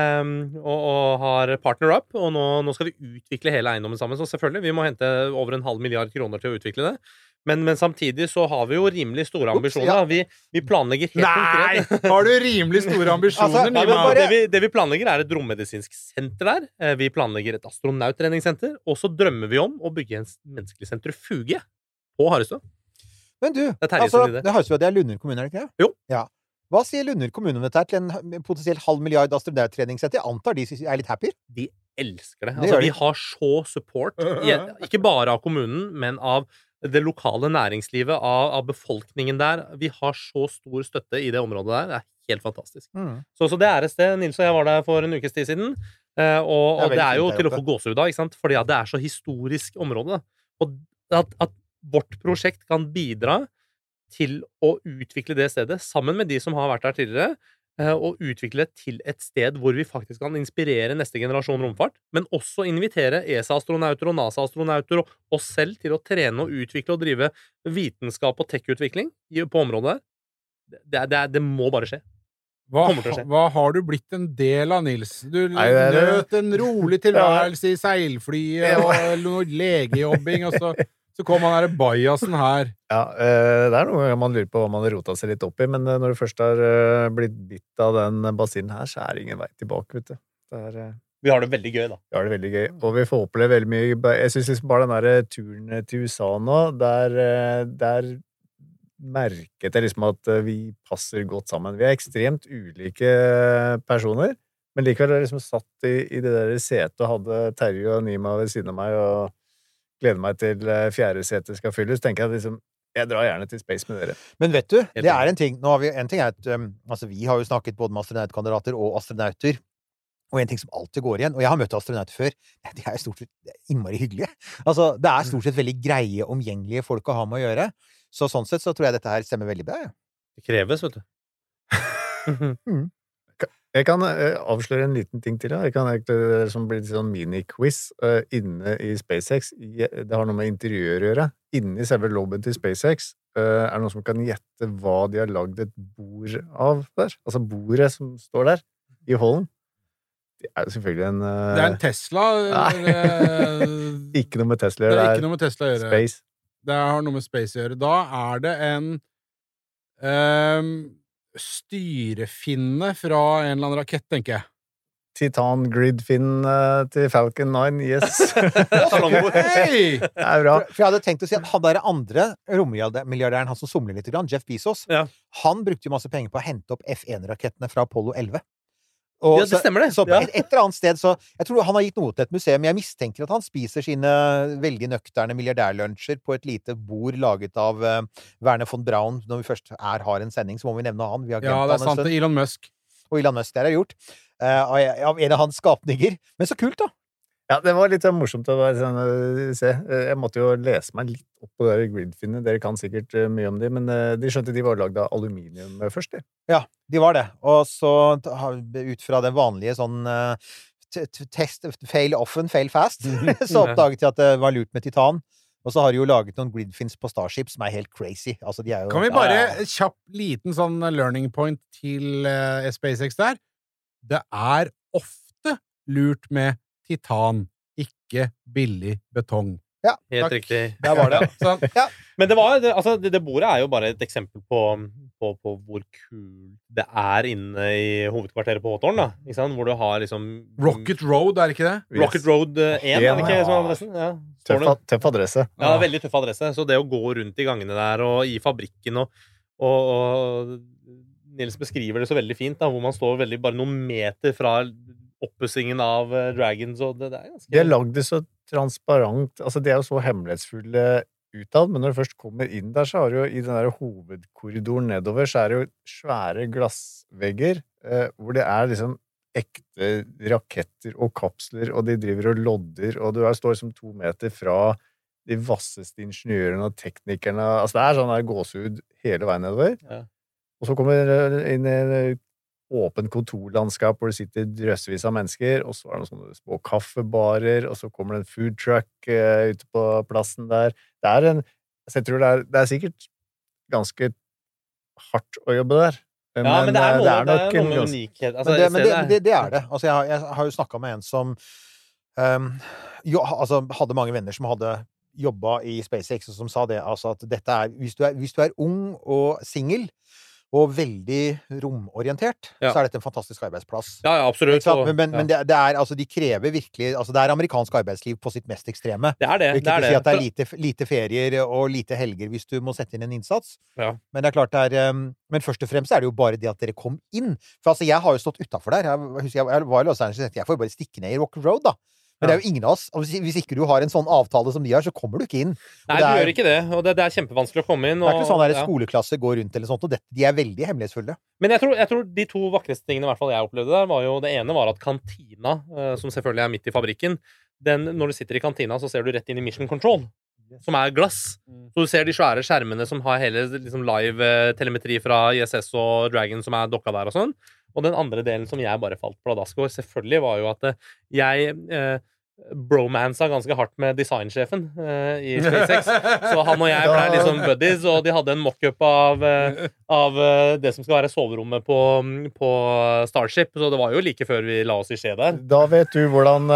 og har partner up, og nå skal vi utvikle hele eiendommen sammen. Så selvfølgelig, vi må hente over 0,5 milliard kroner til å utvikle det. Men samtidig så har vi jo rimelig store ambisjoner. Vi planlegger helt konkret. Nei! Har du rimelig store ambisjoner? Det vi planlegger et rommedisinsk senter der. Vi planlegger et astronauttreningssenter. Og så drømmer vi om å bygge en menneskelig sentrifuge på Harestua. Men du, altså, det Lunder kommune, det ikke det? Jo. Ja. Hva sier Lunder kommune om dette her til en potensielt 0,5 milliard astronauttreningssenter? Jeg antar de litt happy? De elsker det. Altså, vi har så support, ikke bare av kommunen, men av det lokale næringslivet, av befolkningen der. Vi har så stor støtte i det området der. Det helt fantastisk. Så det et sted. Nils og jeg var der for en ukes tid siden. Og det jo til å få gåsehud av, ikke sant? Fordi det så historisk område. Og at vårt prosjekt kan bidra til å utvikle det stedet, sammen med de som har vært der tidligere, og utvikle det til et sted hvor vi faktisk kan inspirere neste generasjon romfart, men også invitere ESA-astronauter og NASA-astronauter og oss selv til å trene og utvikle og drive vitenskap og tech-utvikling på området der. Det må bare skje. Hva har du blitt en del av, Nils? Du nøt en rolig tilværelse i seilflyet og noe legejobbing, og så kom han bajasen her. Ja, det noe man lurer på hva man har rotet seg litt opp i, men når du først har blitt bitt av den basinen her, så det ingen vei tilbake, vet du. Vi har det veldig gøy, da. Vi har det veldig gøy, og vi får oppleve veldig mye. Jeg synes liksom bare den der turen til USA nå, der merket jeg liksom at vi passer godt sammen. Vi ekstremt ulike personer, men likevel jeg liksom satt i det der setet og hadde Terje og Nima ved siden av meg, og gleder meg til 4. setet skal fylles, tenker jeg at liksom, jeg drar gjerne til space med dere. Men vet du, det en ting. Nå har vi en ting at altså, vi har jo snakket både med astronautkandidater og astronauter, og en ting som alltid går igjen, og jeg har møtt astronauter før, de jo stort sett innmari hyggelige. Altså, det stort sett veldig greie, omgjengelige folk å ha med å gjøre. Så sånn sett så tror jeg dette her stemmer veldig bra. Ja. Det kreves, vet du. Jeg kan avsløre en liten ting til. Det kan som blir sånn mini-quiz inne i SpaceX. Det har noe med interiør å gjøre. Inne i selve lobben til SpaceX det noen som kan gjette hva de har lagd et bord av der. Altså bordet som står der i hallen. Det jo selvfølgelig en... Det en Tesla. Ikke noe med Tesla å gjøre. Det ikke noe med Tesla å gjøre. Space. Det har noe med Space å gjøre. Da det en... styrefinne fra en eller annen rakett, tenker jeg. Titan grid-finn til Falcon 9, yes. Hey! Det bra. For jeg hadde tenkt å si at han der andre rommilliardæren, han som somler litt, Jeff Bezos, han brukte jo masse penger på å hente opp F1-rakettene fra Apollo 11. Og ja, det stemmer det. Så på et eller annet sted, så jeg tror han har gitt noe til et museum, men jeg mistenker at han spiser sine veldig nøkterne milliardærlunsjer på et lite bord laget av Werner von Braun. Når vi først har en sending, så må vi nevne han. Vi har ja, det sant, det Elon Musk. Og Elon Musk, det gjort. Av en av hans skapninger. Men så kult, da! Ja, det var litt morsomt å se. Jeg måtte jo lese meg litt opp på det gridfinnet. Dere kan sikkert mye om det, men de skjønte de var laget av aluminium først, de. Ja, de var det. Og så ut fra den vanlige sånn test, fail often, fail fast, så oppdaget de at det var lurt med titan. Og så har de jo laget noen gridfins på Starship som helt crazy. Altså, de jo... Kan vi bare kjapp liten sånn learning point til SpaceX der? Det ofte lurt med titan, ikke billig betong. Ja, helt takk. Riktig. Der var det. Sånn. Ja. Men det bordet jo bare et eksempel på hvor kult det inne i hovedkvarteret på Hawthorne, da. Ikke sant? Hvor du har liksom... Rocket Road, ikke det? Yes. Rocket Road 1, det ikke som adressen? Ja. Tøff adresse. Ja, veldig tøff adresse. Så det å gå rundt i gangene der, og i fabrikken, og Nils beskriver det så veldig fint, da, hvor man står veldig bare noen meter fra oppussingen av Dragons, og det ganske... De har lagd det så transparent, altså de jo så hemmelighetsfulle utad, men når du først kommer inn der, så har du jo i den der hovedkorridoren nedover, så det jo svære glassvegger, hvor det liksom ekte raketter og kapsler, og de driver og lodder, og du står som 2 meter fra de vasseste ingeniørene og teknikerne. Altså, det sånn der gåsehud hele veien nedover. Ja. Og så kommer du inn i en åpen kontorlandskap hvor det sitter drøssevis av mennesker, og så det noen sånne små kaffebarer, og så kommer det en food truck ute på plassen der. Så jeg tror det sikkert ganske hardt å jobbe der. Men det er noe med unikhet. Altså, det er det. Altså, jeg har jo snakket med en som hadde mange venner som hadde jobbet i SpaceX, og som sa det, altså at dette hvis du er ung og single, og veldig romorientert, så er dette en fantastisk arbeidsplass. Ja, absolutt. Men det altså, de krever virkelig, altså det amerikansk arbeidsliv på sitt mest ekstreme. Det er det. Ikke si at det er lite ferier og lite helger hvis du må sette inn en innsats. Ja. Men det er klart men først og fremst er det jo bare det at dere kom inn. For altså, jeg har jo stått utenfor der. Jeg var i Los Angeles, jeg får bare stikke ned i Rock Road, da. Men det er jo ingen av oss. Hvis ikke du har en sånn avtale som de har, så kommer du ikke inn. Nei, du gjør ikke det, og det er kjempevanskelig å komme inn. Det er ikke sånn der skoleklasse går rundt eller sånt, og de er veldig hemmelighetsfulle. Men jeg tror de 2 vakreste tingene i hvert fall jeg opplevde der, var jo det ene var at kantina, som selvfølgelig er midt i fabrikken, når du sitter i kantina, så ser du rett inn i Mission Control, som er glass. Så du ser de svære skjermene som har hele liksom, live telemetri fra ISS og Dragon som er dokka der og sånn. Og den andre delen som jeg bare falt pladask over, selvfølgelig var jo at jeg bromansa ganske hardt med designsjefen i SpaceX. Så han og jeg ble liksom buddies, og de hadde en mock-up av det som skal være soverommet på Starship. Så det var jo like før vi la oss i skje der. Da vet du hvordan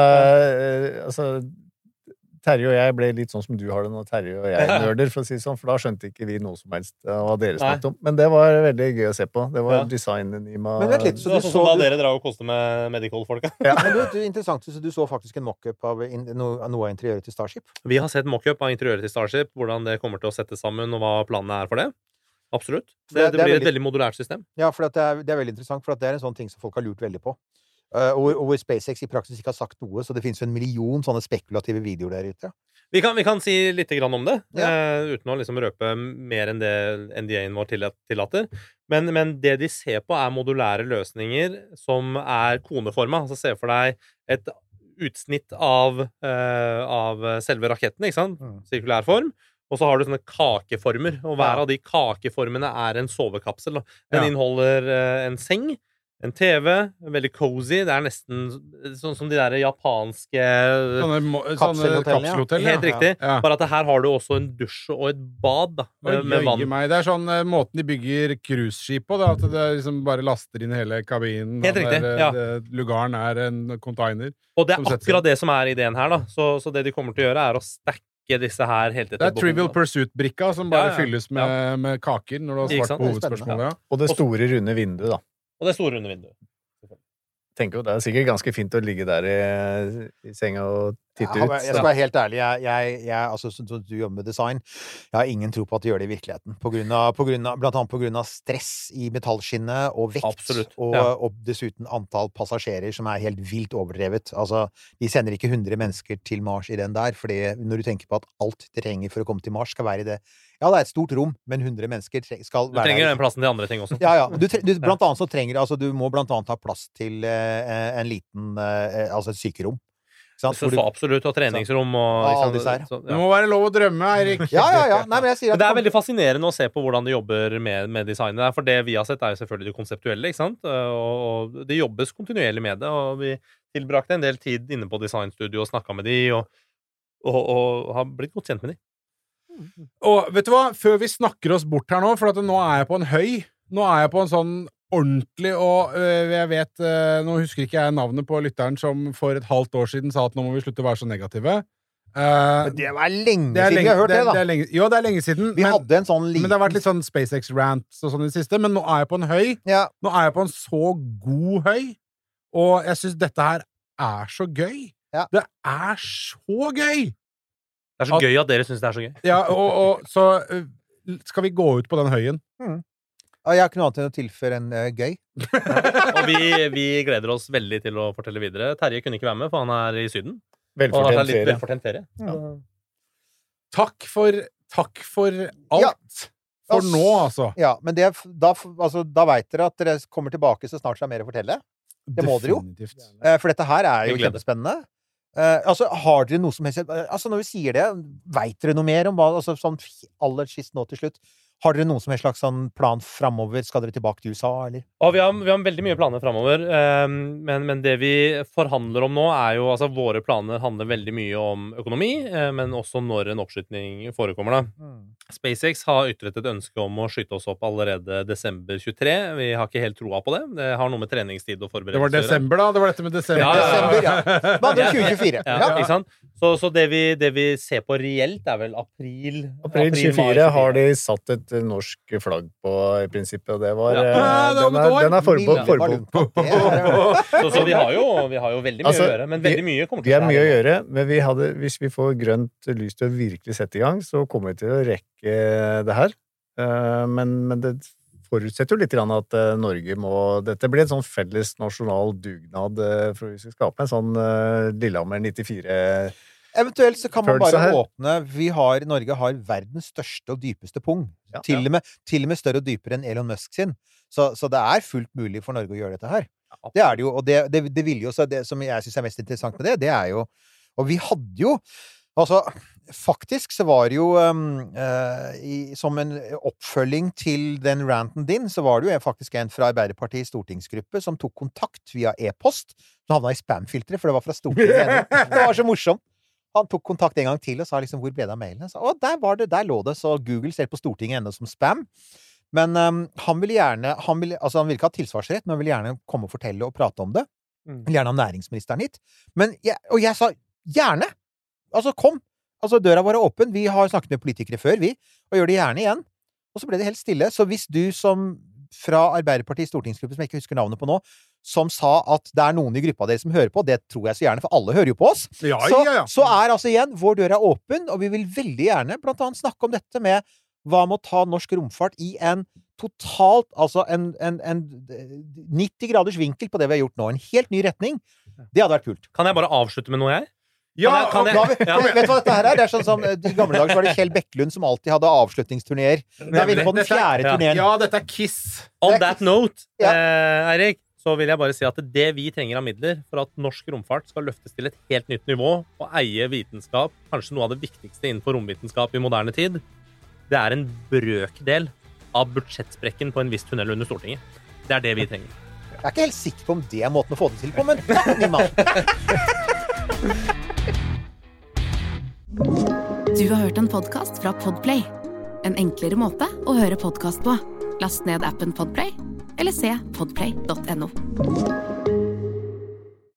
Terje og jeg ble litt sånn som du har det nå, Terje og jeg nerder, for å si det sånn, for da skjønte ikke vi noe som helst hva dere snakket om. Men det var veldig gøy å se på. Det var designen i meg. Men vent litt, så det var sånn da dere drar og koste med medical-folka. Ja. Men det interessant, så du så faktisk en mock-up av noe av interiøret til Starship? Vi har sett mock-up av interiøret til Starship, hvordan det kommer til å sette sammen, og hva planene er for det. Absolutt. Det blir et veldig modulært system. Ja, for det er veldig interessant, for det er en sånn ting som folk har lurt veldig på. Og hvor SpaceX i praksis ikke har sagt noe, så det finnes jo 1 million sånne spekulative videoer der ute. Vi kan si litt grann om det, uten å liksom røpe mer enn det NDA-en vår tillater. Men det de ser på er modulære løsninger som er koneforma. Altså se for deg et utsnitt av selve raketten, ikke sant? Sirkulær form. Og så har du sånne kakeformer, og hver av de kakeformene er en sovekapsel. Den inneholder en seng, en TV, veldig cozy. Det er nesten sånn som de der japanske kapselhotell. Helt riktig. Ja. Bare at her har du også en dusj og et bad da, med vann. Det er sånn måten de bygger cruiseskip på, da, at det liksom bare laster inn hele kabinen. Helt riktig, lugaren er en container. Og det er akkurat det som er ideen her, da. Så det de kommer til å gjøre er å stacke disse her helt etter behovet. Det er Trivial Pursuit-brikka som bare fylles med kaker når du har svart på hovedspørsmålet. Og det store runde vinduet, da. Og det er store under vinduet. Tenker jo, det er sikkert ganske fint å ligge der i senga og titte ut. Jeg skal være helt ærlig, altså, du jobber med design, jeg har ingen tro på at du gjør det i virkeligheten. Blant annet på grunn av stress i metallskinnet og vekt. Absolutt, og dessuten antall passasjerer som er helt vilt overdrevet. Altså, de sender ikke 100 mennesker til Mars i den der, fordi når du tenker på at alt det trenger for å komme til Mars skal være i det. Ja, det er et stort rom, men 100 mennesker skal være der. Du trenger den plassen til andre ting også. Ja. Blant annet så trenger du må blant annet ha plass til en liten, altså et sykerom. Så absolutt, og treningsrom og Det må være lov å drømme, Eirik. Ja. Nei, men jeg sier at det er veldig fascinerende å se på hvordan de jobber med designet der, for det vi har sett er jo selvfølgelig det konseptuelle, ikke sant? Og det jobbes kontinuerlig med det, og vi tilbrakte en del tid inne på designstudio og snakket med de, og har blitt godt kjent med de. Og vet du hva, før vi snakker oss bort her nå, for at nå er jeg på en høy, nå er jeg på en sånn ordentlig, og jeg vet, nå husker ikke jeg navnet på lytteren som for et halvt år siden sa at nå må vi slutte å være så negative. Det var lenge siden vi har hørt det, da. Jo, det er lenge siden. Vi hadde en sånn liten... Men det har vært litt sånn SpaceX-rant og sånn i det siste, men nå er jeg på en høy. Ja. Nå er jeg på en så god høy, og jeg synes dette her er så gøy. Ja. Det er så gøy! Det er så gøy at dere synes det er så gøy. Ja, og så skal vi gå ut på den høyen. Jeg har ikke noe annet enn å tilføre en gøy. Og vi gleder oss veldig til å fortelle videre. Terje kunne ikke være med, for han er i Syden. Velfortjent ferie. Ja. Takk for alt. For nå, altså. Ja, men da vet dere at dere kommer tilbake så snart det er mer å fortelle. Det må dere jo. Definitivt. For dette her jo Hyggelig. kjempespennende. Altså, har dere noe som helst Altså, når vi sier det, vet dere noe mer om hva altså, sånn aller sist nå til slutt? Har dere noen som helst slags sånn plan fremover? Skal dere tilbake til USA, eller? Og vi har veldig mye planer fremover, men det vi forhandler om nå jo altså våre planer handler veldig mye om økonomi, men også når en oppskytning forekommer da. SpaceX har ytret et ønske om å skyte oss opp allerede desember 23. Vi har ikke helt troa på det. Det har noe med treningstid og forberedelse. Det var desember da, det var dette med desember. Ja. Desember, ja. Hva er det 2024? Ja, ikke sant? Så det vi ser på reelt vel april 24 har de satt et norsk flagg på i prinsippet, og det var den forbeholdt. Så vi har jo veldig mye å gjøre, men veldig mye kommer til å skje. Vi har mye å gjøre, men hvis vi får grønt lys til å virkelig sette i gang, så kommer vi til å rekke det her. Men det forutsetter jo litt grann at Norge dette blir en sånn felles nasjonal dugnad for vi skal skape en sånn Lillehammer 94. Eventuelt så kan man bare her. åpne Norge har verdens største og dypeste pung. Ja. Til og med større og dypere enn Elon Musk sin. Så det fullt mulig for Norge å gjøre dette her. Det det jo, og det vil jo også, det som jeg synes mest interessant med det jo, og vi hadde jo, altså, faktisk så var det jo, som en oppfølging til den ranten din, så var det jo faktisk en fra Arbeiderpartiets stortingsgruppe som tok kontakt via e-post, som havna i spamfilteret, for det var fra Stortinget. Det var så morsomt. Han tok kontakt en gang til og sa liksom, hvor ble det av mailen? Så, der lå det, så Google ser på Stortinget enda som spam. Men han ville ikke ha tilsvarsrett, men han ville gjerne komme og fortelle og prate om det. Ville gjerne ha næringsministeren hit. Og jeg sa, gjerne! Altså, kom! Altså, døra var åpen. Vi har snakket med politikere før, og gjør det gjerne igjen. Og så ble det helt stille. Så hvis du som fra Arbeiderpartiets stortingsgruppe, som jeg ikke husker navnet på nå, som sa at det noen i gruppa dere som hører på, det tror jeg så gjerne, for alle hører jo på oss. Så altså igjen, vår dør åpen, og vi vil veldig gjerne blant annet snakke om dette med hva med å ta norsk romfart i en totalt, altså en 90 graders vinkel på det vi har gjort nå. En helt ny retning. Det hadde vært kult. Kan jeg bare avslutte med noe her? Vet du hva dette her er? Det så sånn, i gamle dager så var det Kjell Bekkelund som alltid hadde avslutningsturnéer. Da er vi inne på den 4. turneen. Ja, dette Kiss. On that note, Eirik, så vil jeg bare si at det vi trenger av midler for at norsk romfart skal løftes til et helt nytt nivå og eie vitenskap, kanskje noe av det viktigste innenfor romvitenskap i moderne tid, det en brøkdel av budsjettsprekken på en viss tunnel under Stortinget. Det det vi trenger. Jeg ikke helt sikker på om det måten å få det til på, men min mann. Du har hørt en podcast fra Podplay. En enklere måte å høre podcast på. Last ned appen Podplay, eller se podplay.no.